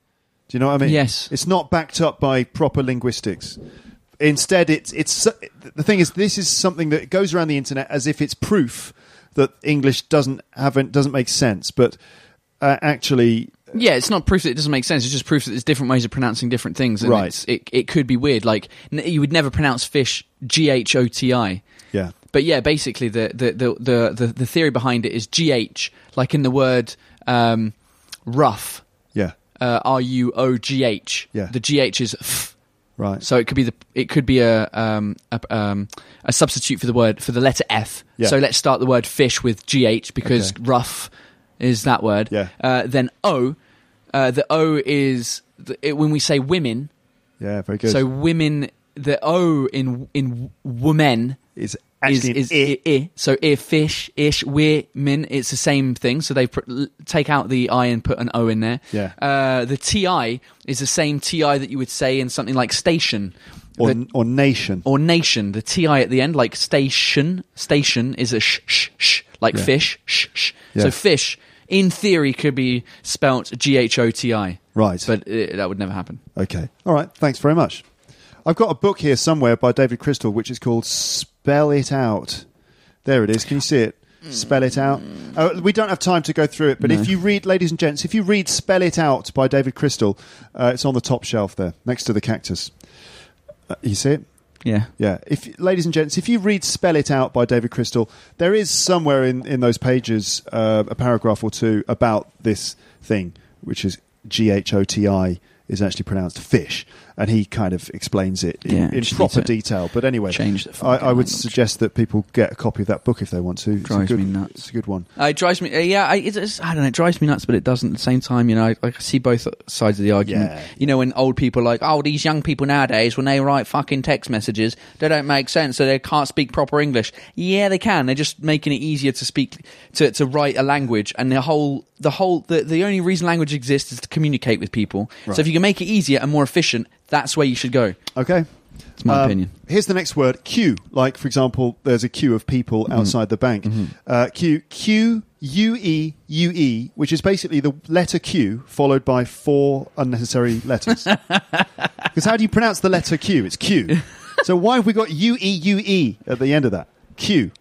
Do you know what I mean? Yes. It's not backed up by proper linguistics. Instead, it's it's the thing is, this is something that goes around the internet as if it's proof that English doesn't have doesn't make sense, but uh, actually... Yeah, it's not proof that it doesn't make sense. It's just proof that there's different ways of pronouncing different things. And Right. it's, it it could be weird. Like n- you would never pronounce fish G H O T I. Yeah. But yeah, basically the the, the, the, the the theory behind it is G H, like in the word um, rough, Yeah. uh, R U O G H. Yeah. The G H is f. Right. So it could be the it could be a um, a, um, a substitute for the word for the letter F. Yeah. So let's start the word fish with G H because Okay. rough is that word. Yeah. Uh, then O, uh, the O is the, it, when we say women. Yeah, very good. So women, the O in in woman is is actually is an I. I, I. So if fish ish women, it's the same thing. So they put, l- take out the I and put an O in there. Yeah. Uh, the T I is the same T I that you would say in something like station. or, The- or nation. or nation, the T I at the end, like station, station is a sh, sh, sh, like Yeah. fish, sh, sh. Yeah. So fish, in theory, could be spelt G H O T I. Right. But uh, that would never happen. Okay. All right. Thanks very much. I've got a book here somewhere by David Crystal, which is called Spell It Out. There it is. Can you see it? Spell It Out. Uh, we don't have time to go through it, but if you read, ladies and gents, if you read Spell It Out by David Crystal, uh, it's on the top shelf there, next to the cactus. Uh, you see it? Yeah. Yeah. If, ladies and gents, if you read Spell It Out by David Crystal, there is somewhere in, in those pages uh, a paragraph or two about this thing, which is G H O T I is actually pronounced fish. And he kind of explains it in, Yeah, in just proper need to detail. But anyway, change the I, fucking I would language. suggest that people get a copy of that book if they want to. It's a Drives good, me nuts. It's a good one. Uh, it drives me. Uh, yeah, I, it's, it's, I don't know. It drives me nuts, but it doesn't. At the same time, you know, I, I see both sides of the argument. Yeah. You know, when old people are like, oh, these young people nowadays, when they write fucking text messages, they don't make sense, so they can't speak proper English. Yeah, they can. They're just making it easier to speak, to to write a language, and the whole, the whole, the the only reason language exists is to communicate with people. Right. So if you can make it easier and more efficient, that's where you should go. Okay. It's my Um, opinion. Here's the next word, queue. Like, for example, there's a queue of people Mm-hmm. outside the bank. Uh, queue, Q U E U E, which is basically the letter Q followed by four unnecessary letters. Because how do you pronounce the letter Q? It's Q. So why have we got U E U E at the end of that? Q.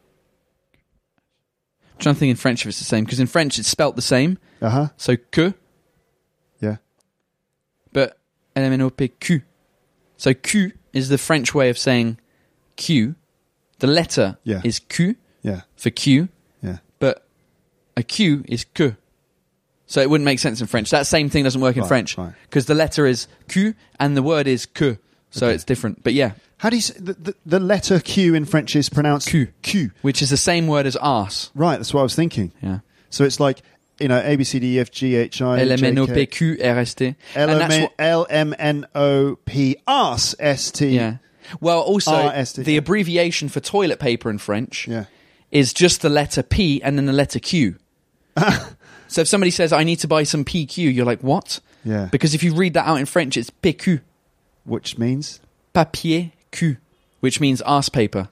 I'm trying to think in French if it's the same, because in French it's spelt the same. Uh huh. So que, Yeah. but L M N O P Q. So Q is the French way of saying Q. The letter Yeah. is Q Yeah. for Q, Yeah. but a Q is que. So it wouldn't make sense in French. That same thing doesn't work in Right, French right. because the letter is Q and the word is que. So Okay. it's different. But yeah, How do you say the, the, the letter Q in French is pronounced Q. Q. which is the same word as arse. Right, that's what I was thinking. Yeah. So it's like, you know, A B C D E F G H I L M N O J P K Q R S T. And that's what- L M N O P arse S T. Yeah. Well, also, R S T. the abbreviation for toilet paper in French Yeah. is just the letter P and then the letter Q. So if somebody says, I need to buy some P Q, you're like, what? Yeah. Because if you read that out in French, it's P Q. Which means? Papier Q. Which means arse paper.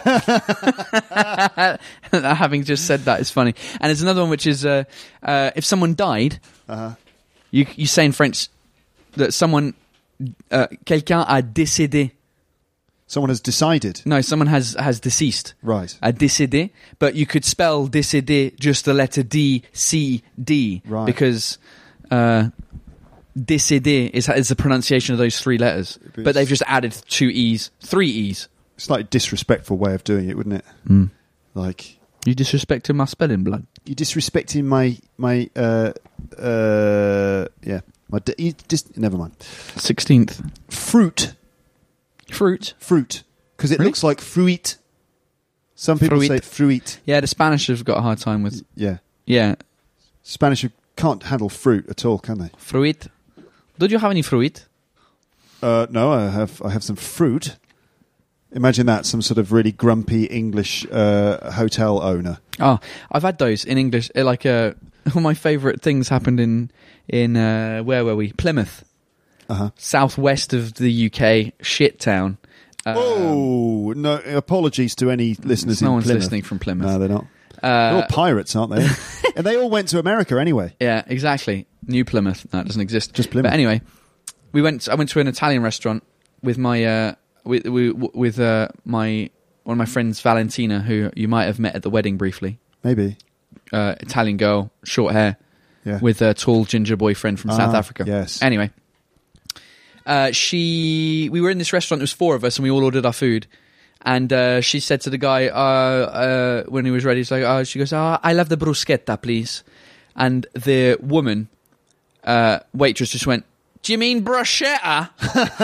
Having just said that is funny. And there's another one which is, uh, uh, if someone died, Uh-huh. you, you say in French that someone, uh, quelqu'un a décédé. Someone has decided. No, someone has, has deceased. Right. A décédé, but you could spell décédé just the letter D, C, D. Right. Because uh, décédé is, is the pronunciation of those three letters. But But they've it's- just added two E's, three E's. It's like a disrespectful way of doing it, wouldn't it? Mm. Like, You disrespected my spelling, blood. you disrespecting my, my, uh, uh, yeah. My, di- you just, never mind. sixteenth. Fruit. Fruit. Fruit. Because it Really? looks like fruit. Some people Fruit. say fruit. Yeah, the Spanish have got a hard time with... Yeah. Yeah, Spanish can't handle fruit at all, can they? fruit. Do you have any fruit? Uh, no, I have I have some fruit. Imagine that, some sort of really grumpy English uh, hotel owner. Oh, I've had those in English. uh, Like, uh, one of my favourite things happened in, in uh, where were we? Plymouth. Uh-huh. Southwest of the U K, shit town. Um, Oh, no, apologies to any listeners no in one's Plymouth. listening from Plymouth. No, they're not. Uh, They're all pirates, aren't they? And they all went to America anyway. Yeah, exactly. New Plymouth. No, it doesn't exist. Just Plymouth. But anyway, we went. I went to an Italian restaurant with my uh, with with uh, my one of my friends, Valentina, who you might have met at the wedding briefly. Maybe. Uh, Italian girl, short hair, Yeah. with a tall ginger boyfriend from Ah, South Africa. yes. Anyway, uh, she we were in this restaurant. There was four of us, and we all ordered our food. And uh, she said to the guy uh, uh, when he was ready, she's like, oh, she goes, oh, I love the bruschetta, please. And the woman, uh, waitress, just went, do you mean bruschetta?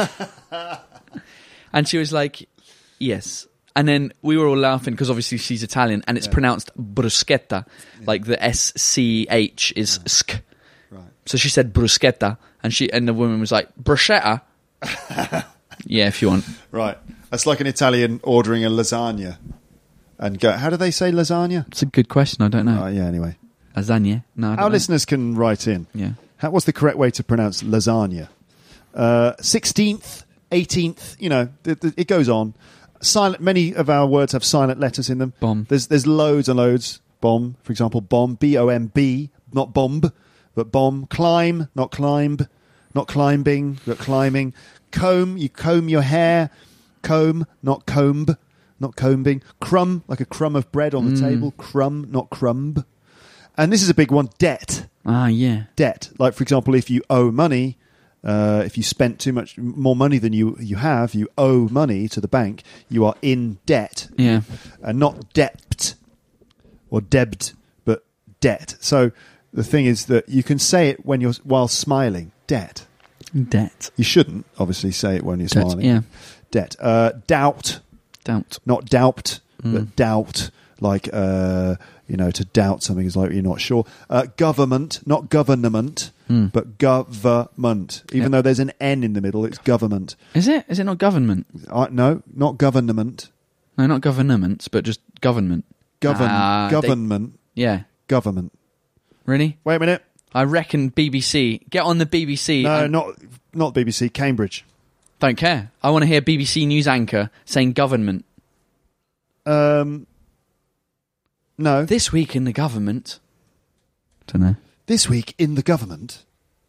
And she was like, yes. And then we were all laughing because obviously she's Italian and it's pronounced bruschetta, like the S C H is sk. Right. So she said bruschetta, and she and the woman was like, bruschetta? Yeah, if you want. Right. That's like an Italian ordering a lasagna. And go, how do they say lasagna? It's a good question. I don't know. Oh, yeah, anyway. Lasagna? No, I don't Our know. listeners can write in. Yeah. How, what's the correct way to pronounce lasagna? Uh, sixteenth, eighteenth, you know, th- th- it goes on. Silent. Many of our words have silent letters in them. Bomb. There's there's loads and loads. Bomb, for example, bomb, B O M B, not bomb, but bomb. Climb, not climb, not climbing, but climbing. Comb, you comb your hair. Comb, not comb, not combing. Crumb, like a crumb of bread on the table. Crumb, not crumb. And this is a big one, debt. Ah, yeah. Debt. Like, for example, if you owe money, uh, if you spent too much more money than you, you have, you owe money to the bank, you are in debt. Yeah. And not debt or debt, but debt. So the thing is that you can say it when you're while smiling. Debt. Debt. You shouldn't obviously say it when you're Debt, smiling. yeah. Debt. Uh, doubt. Doubt. Not doubt, Mm. but doubt. Like, uh, you know, to doubt something is like you're not sure. Uh, government, not government, Mm. but government. Even Yeah. though there's an N in the middle, it's government. Is it? Is it not government? Uh, no, not government. No, not governments, but just government. Govern, Ah, they- government. Yeah. Government. Really? Wait a minute. I reckon B B C. Get on the B B C. No, and- not not B B C. Cambridge. Don't care. I want to hear B B C news anchor saying government. Um, no. This week in the government. Don't know. This week in the government.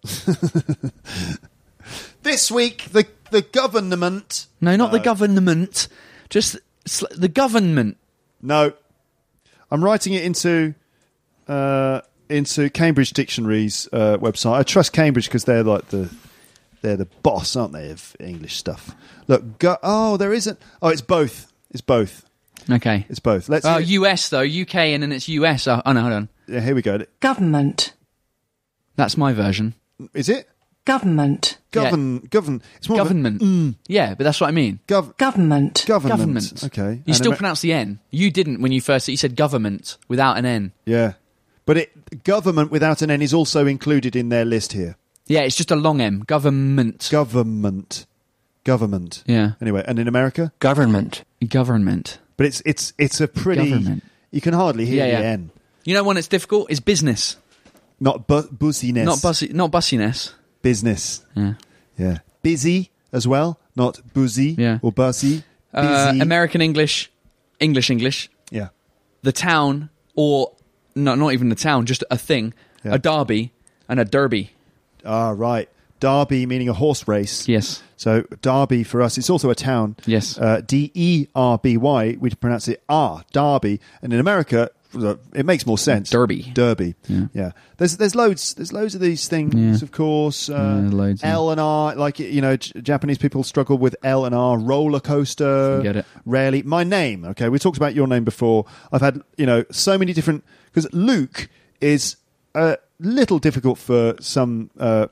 This week the the government. No, not the government. Just sl- the government. No, I'm writing it into uh, into Cambridge Dictionary's uh, website. I trust Cambridge because they're like the they're the boss, aren't they, of English stuff? Look, go, oh, there isn't. Oh, it's both. It's both. Okay. It's both. Let's. Oh, hear- U S though, U K, and then it's U S. Oh, oh no, hold on. Yeah, here we go. Government. That's my version. Is it? Government. Govern, govern. It's more Government. Of a, mm, Yeah, but that's what I mean. gov, Government. government. Government. Okay. You And still Amer- pronounce the N. You didn't when you first you said government without an N. Yeah, but it government without an N is also included in their list here. Yeah, it's just a long M. Government. Government, government. Yeah. Anyway, and in America, Government. Government. but it's it's it's a pretty. Government. You can hardly hear Yeah, the yeah. N. You know when it's difficult? It's business. Not bu- busyness. Not bussy. Not bussiness. Business. Yeah. Yeah. Busy as well, not boozy Yeah. or bussy. Uh, Busy. American English, English English. Yeah. The town, or no, not even the town, just a thing. Yeah. A derby and a derby. Ah, right. Derby meaning a horse race. Yes. So Derby for us, it's also a town. Yes. Uh, D E R B Y, we pronounce it R, Derby. And in America, it makes more sense. Derby. Derby. Yeah. Yeah. There's there's loads there's loads of these things, Yeah. of course. Uh, Yeah, loads, yeah. L and R, like, you know, J- Japanese people struggle with L and R. Roller coaster. Forget it. Rarely. My name, okay, we talked about your name before. I've had, you know, so many different, because Luke is a little difficult for some uh,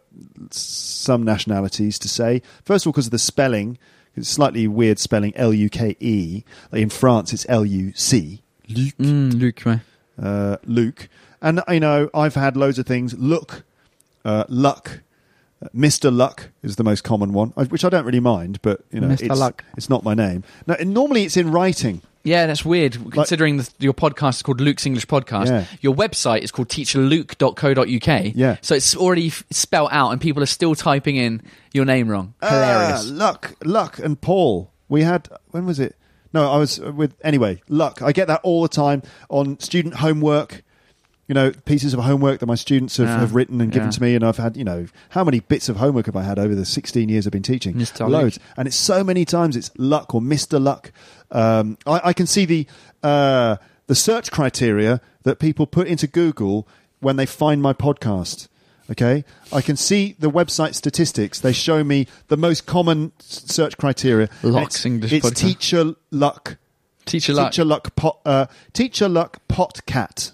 some nationalities to say. First of all, because of the spelling. It's slightly weird spelling, L U K E. Like in France, it's L U C. Luke. Mm, Luke, right. Uh, Luke. And, you know, I've had loads of things. Look, uh, Luck. Uh, Mister Luck is the most common one, I- which I don't really mind, but, you know, Mister it's, Luck. it's not my name. Now, and normally it's in writing. Yeah, that's weird. Considering the, your podcast is called Luke's English Podcast, Yeah. your website is called teacher luke dot co dot uk. Yeah. So it's already f- spelt out, and people are still typing in your name wrong. Hilarious. Ah, Luck, Luck and Paul. We had, when was it? No, I was with, anyway, Luck. I get that all the time on student homework. You know, pieces of homework that my students have, Yeah, have written and given yeah. to me, and I've had, you know, how many bits of homework have I had over the sixteen years I've been teaching? Mister Loads. Luck. And it's so many times it's Luck or Mister Luck. Um, I, I can see the uh, the search criteria that people put into Google when they find my podcast. Okay, I can see the website statistics. They show me the most common s- search criteria. Luck's it's, English It's podcast. Teacher Luck. Teacher Luck. Teacher Luck. Pot, uh, Teacher Luck Pot Cat.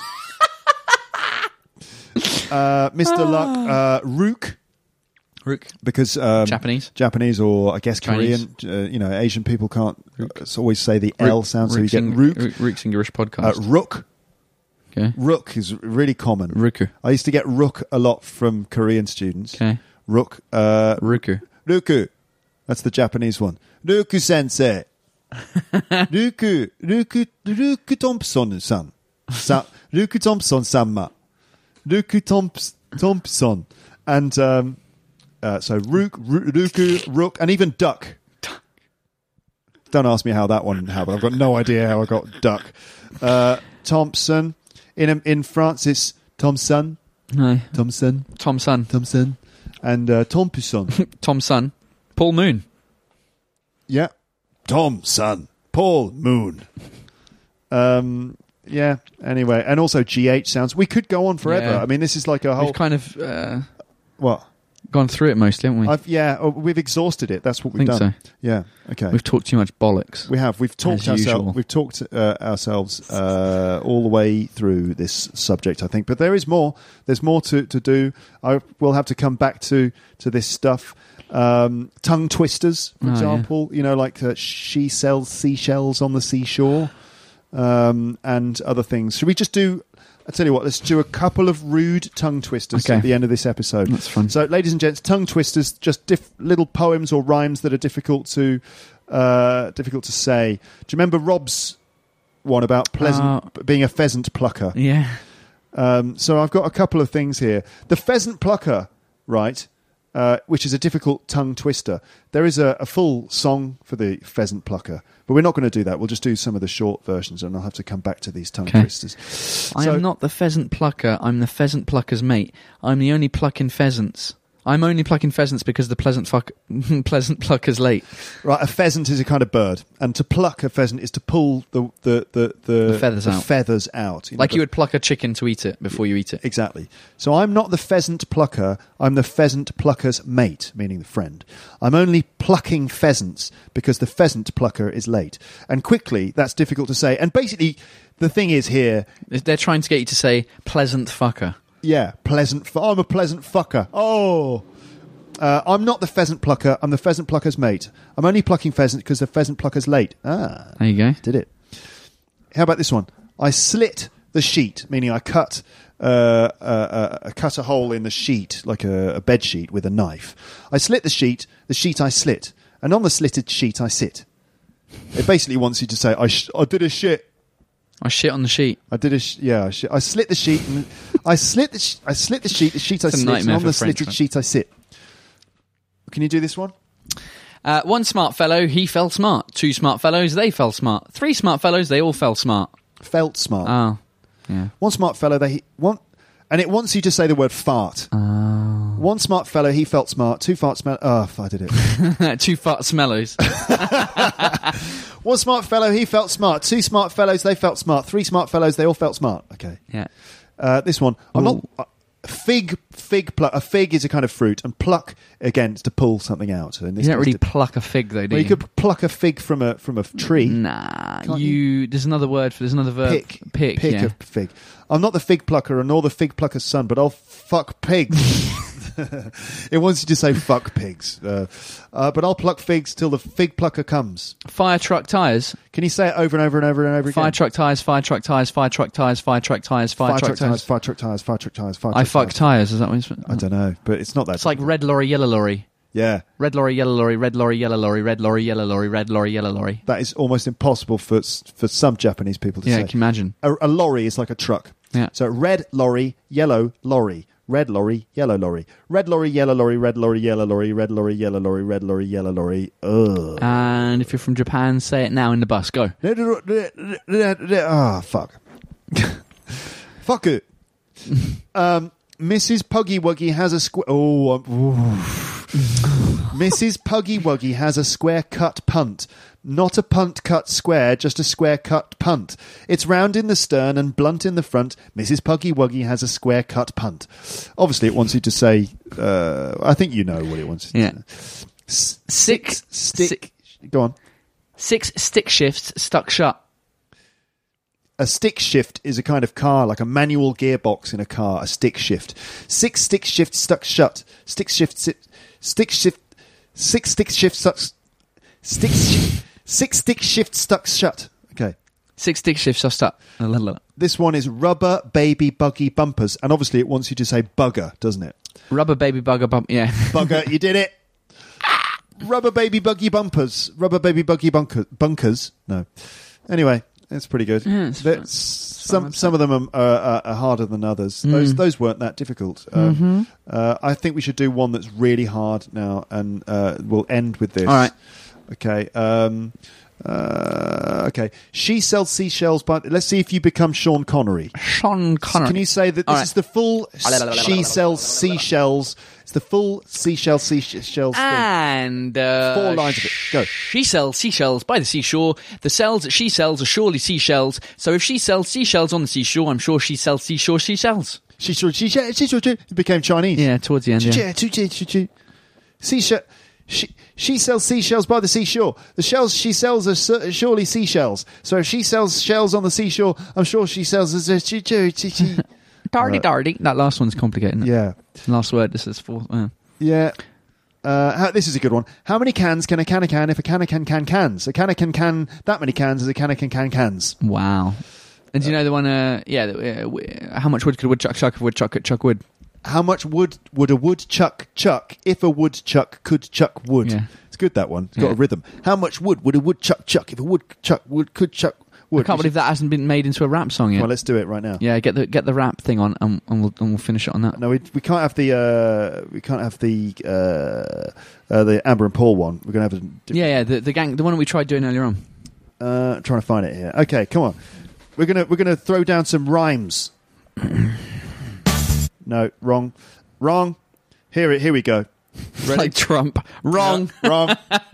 uh, Mister Luck. Uh, Rook. Rook. Because um, Japanese. Japanese, or I guess Chinese. Korean. Uh, you know, Asian people can't uh, always say the L sound, so you Rook's get Eng- Rook. Rook- Rook's English Uh, Podcast. rook. Okay. Rook is really common. Ruku. I used to get Rook a lot from Korean students. Okay. Rook. Uh, Ruku. Ruku. That's the Japanese one. Ruku sensei. Ruku. Ruku. Ruku Thompson-san. Sa- Ruku Thompson-sama. Ruku Thomps- Thompson. And um, uh, so Rook, Ru- Ruku, Rook, and even Duck. Don't ask me how that one happened. I've got no idea how I got Duck. Uh, Thompson. In in France, it's Thompson. No. Thompson. Tom Sun. Thompson. And uh, Thompson. Tom Sun. Paul Moon. Yeah. Thompson. Paul Moon. Um, yeah, anyway. And also G H sounds. We could go on forever. Yeah. I mean, this is like a whole... We've kind of uh, What? gone through it mostly, haven't we? I've, yeah, oh, we've exhausted it. That's what we've Think done. so. Yeah, okay. We've talked too much bollocks. We have. We've talked As usual. ourselves. We've talked uh, ourselves uh, all the way through this subject, I think. But there is more. There's more to, to do. I will have to come back to to this stuff. Um, tongue twisters, for Oh, example. You know, like uh, she sells seashells on the seashore, um, and other things. Should we just do? I tell you what. Let's do a couple of rude tongue twisters Okay. at the end of this episode. That's fun. So, ladies and gents, tongue twisters, just diff- little poems or rhymes that are difficult to uh, difficult to say. Do you remember Rob's one about pleasant Uh, being a pheasant plucker? Yeah. Um, so I've got a couple of things here. The pheasant plucker, right, uh, which is a difficult tongue twister. There is a, a full song for the pheasant plucker, but we're not going to do that. We'll just do some of the short versions, and I'll have to come back to these tongue Okay. twisters. I So- am not the pheasant plucker. I'm the pheasant plucker's mate. I'm the only plucking pheasants. I'm only plucking pheasants because the pleasant fuck, pleasant plucker's late. Right, a pheasant is a kind of bird, and to pluck a pheasant is to pull the the the, the, The feathers out. feathers out. Like know, you the- would pluck a chicken to eat it before you eat it. Exactly. So I'm not the pheasant plucker. I'm the pheasant plucker's mate, meaning the friend. I'm only plucking pheasants because the pheasant plucker is late. And quickly, that's difficult to say. And basically, the thing is here, They're trying to get you to say pleasant fucker. yeah, pleasant. Fu- I'm a pleasant fucker. Oh. Uh, I'm not the pheasant plucker. I'm the pheasant plucker's mate. I'm only plucking pheasants because the pheasant plucker's late. Ah. There you go. Did it. How about this one? I slit the sheet, meaning I cut uh, uh, uh, I cut a hole in the sheet, like a, a bed sheet, with a knife. I slit the sheet, the sheet I slit, and on the slitted sheet I sit. It basically wants you to say, I, sh- I did a shit. I shit on the sheet. I did a sh- yeah. I, sh- I slit the sheet. And I slit the sh- I slit the sheet. The sheet I It's a slit, and nightmare on for the French, slitted right? sheet I sit. Can you do this one? Uh, one smart fellow, he fell smart. Two smart fellows, they fell smart. Three smart fellows, they all fell smart. Felt smart. Oh, yeah. One smart fellow, they one, and it wants you to say the word fart. Oh. One smart fellow, he felt smart. Two fart smell. Oh, I did it. Two fart smellows. One smart fellow, he felt smart. Two smart fellows, they felt smart. Three smart fellows, they all felt smart. Okay. Yeah. Uh, this one, I'm Ooh. not. Uh, fig, fig pluck. A fig is a kind of fruit, and pluck again is to pull something out. So in this You don't case, really to- pluck a fig, though, do well, you? you could pluck a fig from a from a tree. Nah, Can't you, There's another word for. There's another verb. Pick, pick, pick yeah. a fig. I'm not the fig plucker, nor the fig plucker's son, but I'll fuck pigs. It wants you to say fuck pigs, uh, uh, but I'll pluck figs till the fig plucker comes. Fire truck tires. Can you say it over and over and over and over again? Fire truck tires. Fire truck tires. Fire truck tires. Fire truck tires. Fire, Fire truck, truck tires. tires. Fire truck tires. Fire truck tires. Fire I truck fuck tires. tires. Is that what it's? I don't know, but it's not that. It's like red lorry, yellow lorry. Yeah, Red lorry, yellow lorry, red lorry, yellow lorry, red lorry, yellow lorry, red lorry, yellow lorry. that is almost impossible for for some Japanese people to Yeah, say. can you imagine? A, a lorry is like a truck. Yeah. So red lorry, yellow lorry, red lorry, yellow lorry, red lorry, yellow lorry, red lorry, yellow lorry, red lorry, yellow lorry, red lorry, yellow lorry. Ugh. And if you're from Japan, say it now in the bus. Go. Ah, fuck. Fuck it. Um, Missus Puggy Wuggy has a square. Oh, um, Missus Puggy Wuggy has a square cut punt. Not a punt cut square, just a square cut punt. It's round in the stern and blunt in the front. Missus Puggy Wuggy has a square cut punt. Obviously, it wants you to say. Uh, I think you know what it wants. You Yeah. to S- Six stick. Go on. Six stick shifts stuck shut. A stick shift is a kind of car, like a manual gearbox in a car. A stick shift. Six stick shifts stuck shut. Stick shift. Si- stick shift. Six stick shifts stuck. Stick. Sh- six stick shifts stuck shut. Okay. Six stick shifts are stuck. This one is rubber baby buggy bumpers, and obviously it wants you to say bugger, doesn't it? Rubber baby bugger bump. Yeah. Bugger, you did it. Rubber baby buggy bumpers. Rubber baby buggy bunker, bunkers. No. Anyway, it's pretty good. Yeah, it's There- fun. some some of them are, are, are harder than others. Those those weren't that difficult. Um, Mm-hmm. uh, I think we should do one that's really hard now, and uh, we'll end with this. All right. Okay. Um, uh, okay. She sells seashells, but let's see if you become Sean Connery. Sean Connery. Can you say that this All right. is the full s- she sells seashells? It's the full seashell seashells thing. And uh, Four lines of it. Go. She sells seashells by the seashore. The cells that she sells are surely seashells. So if she sells seashells on the seashore, I'm sure she sells seashore seashells. She she she she she it became Chinese. Yeah, towards the end. Yeah. Seashell. She she sells seashells by the seashore. The shells she sells are su- surely seashells. So if she sells shells on the seashore, I'm sure she sells as a she she she. she. Darty darty. That last one's complicated. Isn't it? Yeah, Last word. This is four. Uh. yeah. Uh, how, this is a good one. How many cans can a can of can if a can of can can cans? A can of can can that many cans as a can of can can cans. Wow. And do you know the one? Uh, yeah. Uh, w- how much wood could a woodchuck chuck if a woodchuck could chuck wood? How much wood would a woodchuck chuck if a woodchuck could chuck wood? Yeah. It's good, that one. It's got Yeah. a rhythm. How much wood would a woodchuck chuck if a woodchuck would could chuck wood? I can't believe that hasn't been made into a rap song yet. Well, let's do it right now. Yeah, get the get the rap thing on, and, and we'll and we'll finish it on that. No, we we can't have the uh, we can't have the uh, uh, the Amber and Paul one. We're gonna have a different, Yeah, yeah, the the gang, the one we tried doing earlier on. uh, trying to find it here. Okay, come on. We're gonna we're gonna throw down some rhymes. No, wrong, wrong. Here, here we go. It's like Trump. Wrong. Yeah, wrong.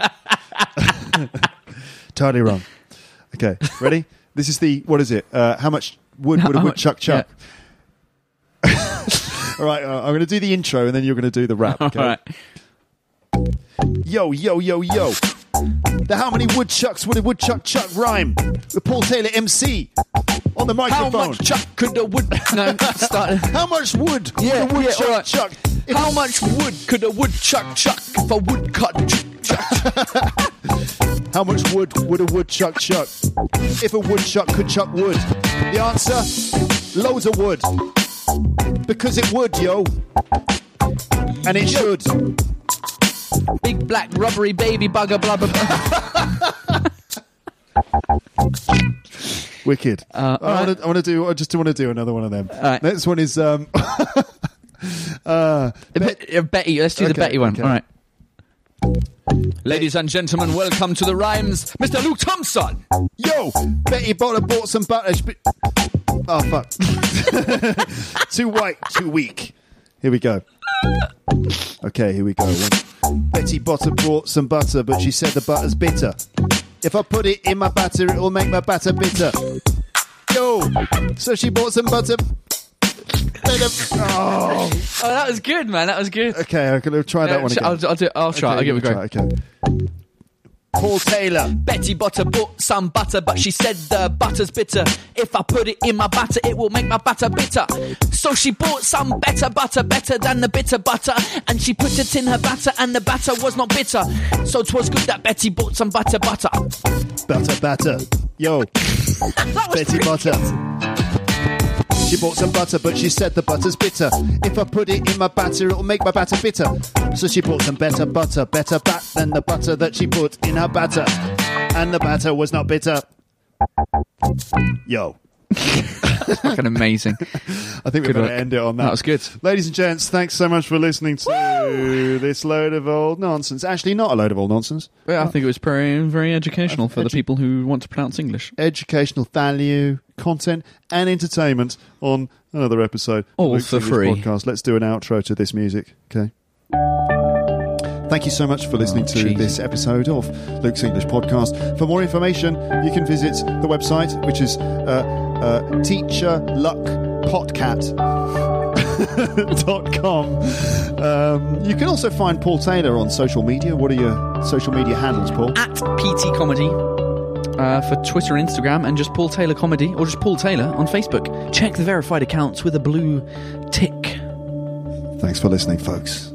Totally wrong. Okay, ready? This is the, what is it? Uh, how much wood would a woodchuck chuck? Yeah. All right, uh, I'm going to do the intro and then you're going to do the rap. Okay? All right. Yo, yo, yo, yo. The how many woodchucks would a woodchuck chuck rhyme? With Paul Taylor M C on the microphone. How much chuck could a wood... No, start. How much wood Yeah, would a woodchuck yeah, all right. chuck? If How much wood could a woodchuck chuck if a woodcut chuck? How much wood would a woodchuck chuck if a woodchuck could chuck wood? The answer? Loads of wood. Because it would, yo. And it should. Big black rubbery baby bugger blah blah blah. Wicked. Uh, I want to. I want to do. I just want to do another one of them. All right. Next one is. Um, uh, Be- uh, Betty, let's do the Okay, Betty one. okay. All right. Ladies and gentlemen, welcome to the rhymes, Mister Luke Thompson. Yo, Betty bought, bought some butter. Sp- oh fuck! Too white, too weak. Here we go. Okay, here we go. Betty Butter bought some butter, but she said the butter's bitter. If I put it in my batter, it will make my batter bitter. Yo, so she bought some butter. Oh. Oh, that was good, man. That was good. Okay, I'm gonna try that No, one sh- again. I'll, I'll do. I'll try. Okay, I'll give it a try go. Okay. Paul Taylor. Betty Butter bought some butter, but she said the butter's bitter. If I put it in my batter, it will make my batter bitter. So she bought some better butter, better than the bitter butter, and she put it in her batter, and the batter was not bitter. So 'twas good that Betty bought some butter, butter. Butter, batter. Yo, That was Betty pretty Butter. good. She bought some butter, but she said the butter's bitter. If I put it in my batter, it'll make my batter bitter. So she bought some better butter, better bat than the butter that she put in her batter. And the batter was not bitter. Yo. Fucking amazing. I think we're Good going to work. end it on that. That was good. Ladies and gents, thanks so much for listening to this load of old nonsense. Actually, not a load of old nonsense. Well, I think it was very, very educational for the Edu- people who want to pronounce English. Educational value, content, and entertainment on another episode of All Luke's for English free. Podcast. Let's do an outro to this music, okay? Thank you so much for listening Oh, to cheesy. this episode of Luke's English Podcast. For more information, you can visit the website, which is uh, uh, teacher luck podcat dot com. Um, you can also find Paul Taylor on social media. What are your social media handles, Paul? At P T Comedy uh, for Twitter and Instagram, and just Paul Taylor Comedy, or just Paul Taylor on Facebook. Check the verified accounts with a blue tick. Thanks for listening, folks.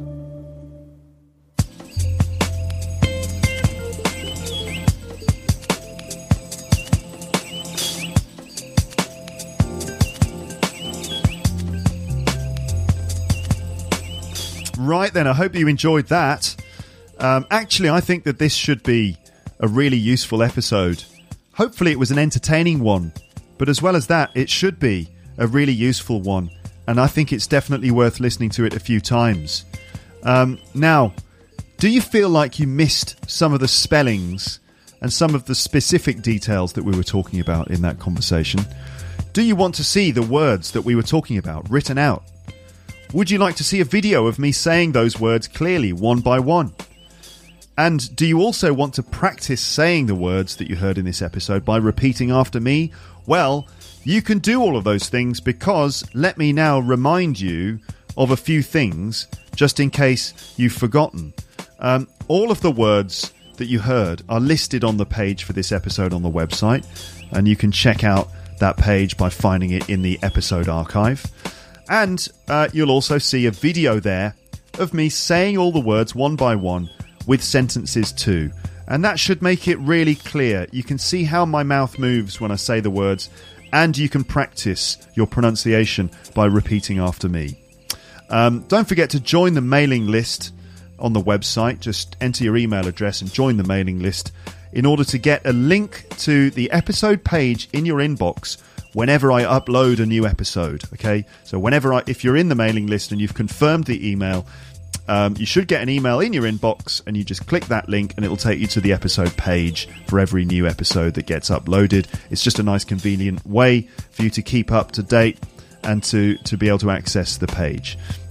Right then, I hope you enjoyed that. Um, actually, I think that this should be a really useful episode. Hopefully it was an entertaining one, but as well as that, it should be a really useful one, and I think it's definitely worth listening to it a few times. Um, now, do you feel like you missed some of the spellings and some of the specific details that we were talking about in that conversation? Do you want to see the words that we were talking about written out? Would you like to see a video of me saying those words clearly, one by one? And do you also want to practice saying the words that you heard in this episode by repeating after me? Well, you can do all of those things, because let me now remind you of a few things, just in case you've forgotten. Um, all of the words that you heard are listed on the page for this episode on the website, and you can check out that page by finding it in the episode archive. And uh, you'll also see a video there of me saying all the words one by one with sentences too. And that should make it really clear. You can see how my mouth moves when I say the words, and you can practice your pronunciation by repeating after me. Um, don't forget to join the mailing list on the website. Just enter your email address and join the mailing list in order to get a link to the episode page in your inbox whenever I upload a new episode. Okay, so whenever I, if you're in the mailing list and you've confirmed the email, um, you should get an email in your inbox, and you just click that link and it'll take you to the episode page for every new episode that gets uploaded. It's just a nice convenient way for you to keep up to date and to, to be able to access the page.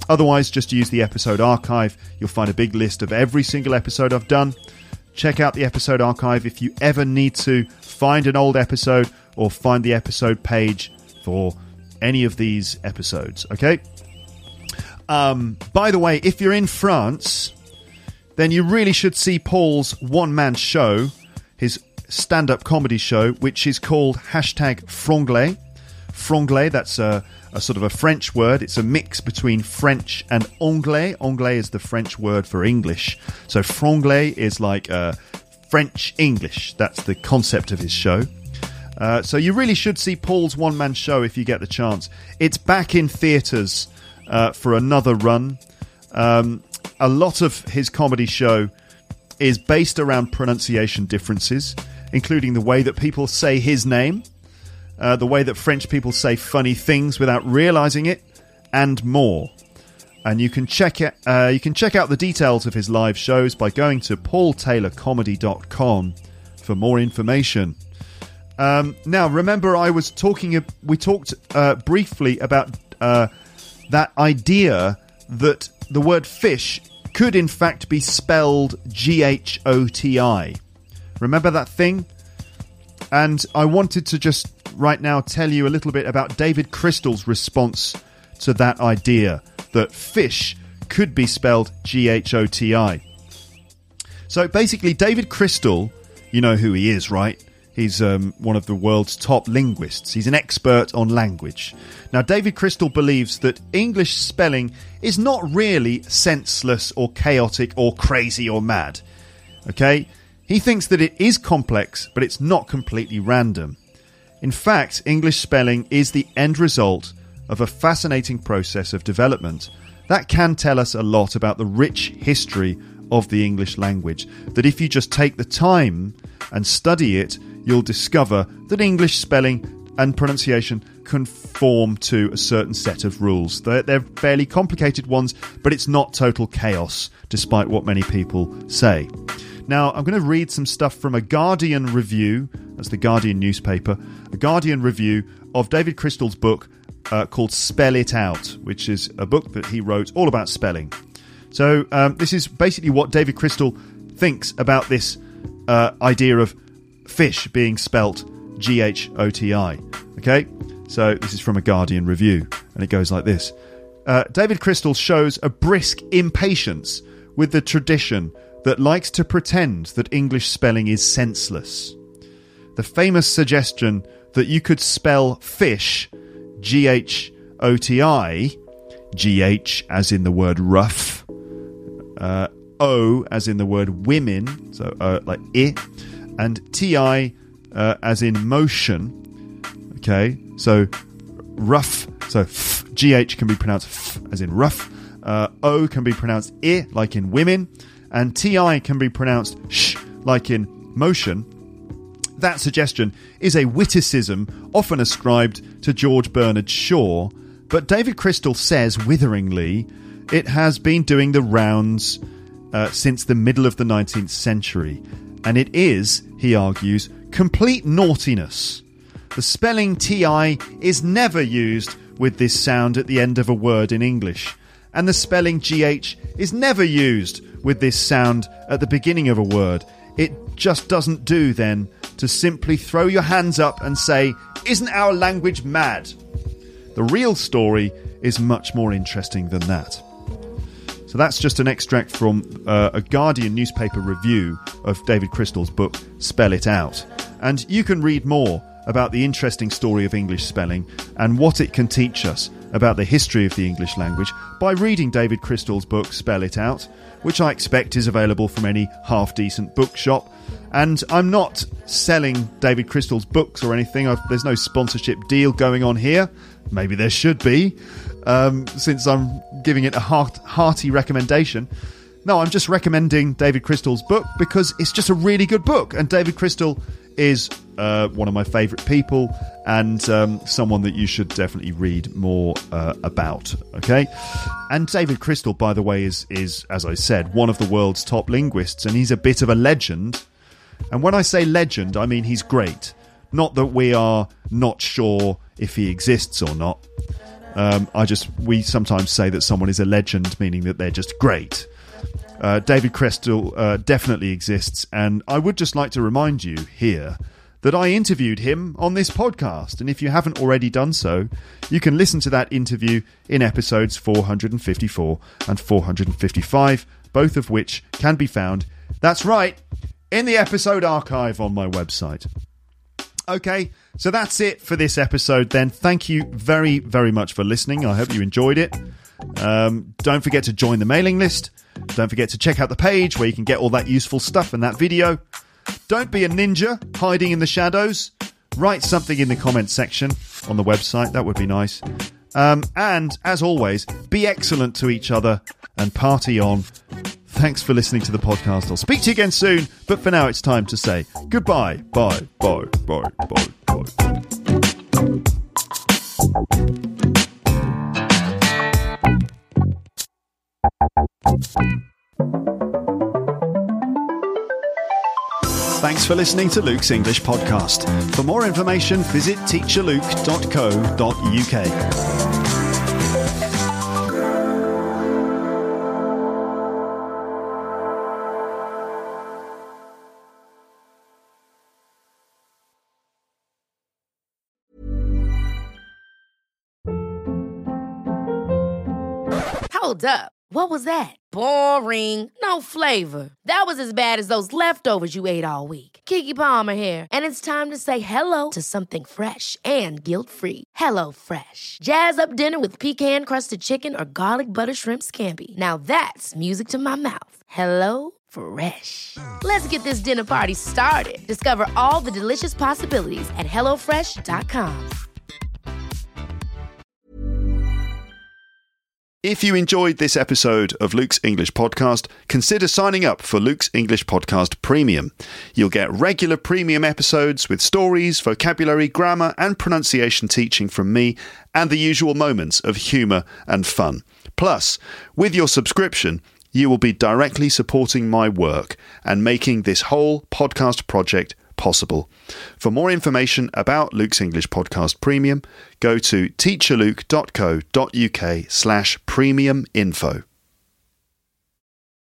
Otherwise, just use the episode archive. You'll find a big list of every single episode I've done. Check out the episode archive if you ever need to find an old episode or find the episode page for any of these episodes, okay? Um, by the way, if you're in France, then you really should see Paul's one-man show, his stand-up comedy show, which is called hashtag Franglais. Franglais, that's a, a sort of a French word. It's a mix between French and anglais. Anglais is the French word for English. So Franglais is like uh, French English. That's the concept of his show. Uh, so you really should see Paul's one-man show if you get the chance. It's back in theatres uh, for another run. Um, a lot of his comedy show is based around pronunciation differences, including the way that people say his name, uh, the way that French people say funny things without realising it, and more. And you can check it. Uh, you can check out the details of his live shows by going to paul taylor comedy dot com for more information. Um, now, remember, I was talking. We talked uh, briefly about uh, that idea that the word fish could, in fact, be spelled G H O T I. Remember that thing? And I wanted to just right now tell you a little bit about David Crystal's response to that idea that fish could be spelled G H O T I. So basically, David Crystal, you know who he is, right? He's um, one of the world's top linguists. He's an expert on language. Now, David Crystal believes that English spelling is not really senseless or chaotic or crazy or mad. Okay? He thinks that it is complex, but it's not completely random. In fact, English spelling is the end result of a fascinating process of development that can tell us a lot about the rich history of the English language. That if you just take the time and study it, you'll discover that English spelling and pronunciation conform to a certain set of rules. They're, they're fairly complicated ones, but it's not total chaos, despite what many people say. Now, I'm going to read some stuff from a Guardian review, that's the Guardian newspaper, a Guardian review of David Crystal's book uh, called Spell It Out, which is a book that he wrote all about spelling. So um, this is basically what David Crystal thinks about this uh, idea of fish being spelt G H O T I. Okay? So this is from a Guardian review, and it goes like this. Uh, David Crystal shows a brisk impatience with the tradition that likes to pretend that English spelling is senseless. The famous suggestion that you could spell fish G H O T I, G H as in the word rough, uh, O as in the word women, so uh, like I, and T I uh, as in motion. Okay, so rough, so f, G H can be pronounced f as in rough, uh, O can be pronounced I like in women, and T I can be pronounced sh like in motion. That suggestion is a witticism often ascribed to George Bernard Shaw, but David Crystal says witheringly it has been doing the rounds uh, since the middle of the nineteenth century, and it is, he argues, complete naughtiness. The spelling T I is never used with this sound at the end of a word in English, and the spelling G H is never used with this sound at the beginning of a word. It just doesn't do, then, to simply throw your hands up and say, "Isn't our language mad?" The real story is much more interesting than that. So that's just an extract from uh, a Guardian newspaper review of David Crystal's book, Spell It Out. And you can read more about the interesting story of English spelling and what it can teach us about the history of the English language by reading David Crystal's book, Spell It Out, which I expect is available from any half-decent bookshop. And I'm not selling David Crystal's books or anything. I've, there's no sponsorship deal going on here. Maybe there should be, um, since I'm giving it a heart, hearty recommendation. No, I'm just recommending David Crystal's book because it's just a really good book. And David Crystal is uh, one of my favourite people and um, someone that you should definitely read more uh, about. Okay, and David Crystal, by the way, is is as I said, one of the world's top linguists, and he's a bit of a legend. And when I say legend, I mean he's great. Not that we are not sure if he exists or not. Um, I just we sometimes say that someone is a legend, meaning that they're just great. Uh, David Crystal uh, definitely exists, and I would just like to remind you here that I interviewed him on this podcast, and if you haven't already done so, you can listen to that interview in episodes four hundred fifty-four and four hundred fifty-five, both of which can be found, that's right, in the episode archive on my website. Okay, so that's it for this episode then. Thank you very, very much for listening. I hope you enjoyed it. Um, don't forget to join the mailing list. Don't forget to check out the page where you can get all that useful stuff and that video. Don't be a ninja hiding in the shadows. Write something in the comments section on the website. That would be nice. Um, and, as always, be excellent to each other and party on. Thanks for listening to the podcast. I'll speak to you again soon. But for now, it's time to say goodbye. Bye. Bye. Bye. Bye. Bye. Thanks for listening to Luke's English Podcast. For more information, visit teacher luke dot co dot uk. Hold up. What was that? Boring. No flavor. That was as bad as those leftovers you ate all week. Keke Palmer here, and it's time to say hello to something fresh and guilt-free. Hello Fresh. Jazz up dinner with pecan-crusted chicken or garlic butter shrimp scampi. Now that's music to my mouth. Hello Fresh. Let's get this dinner party started. Discover all the delicious possibilities at hello fresh dot com. If you enjoyed this episode of Luke's English Podcast, consider signing up for Luke's English Podcast Premium. You'll get regular premium episodes with stories, vocabulary, grammar and pronunciation teaching from me and the usual moments of humour and fun. Plus, with your subscription, you will be directly supporting my work and making this whole podcast project possible. For more information about Luke's English Podcast Premium, go to teacher luke dot co dot uk slash premium info.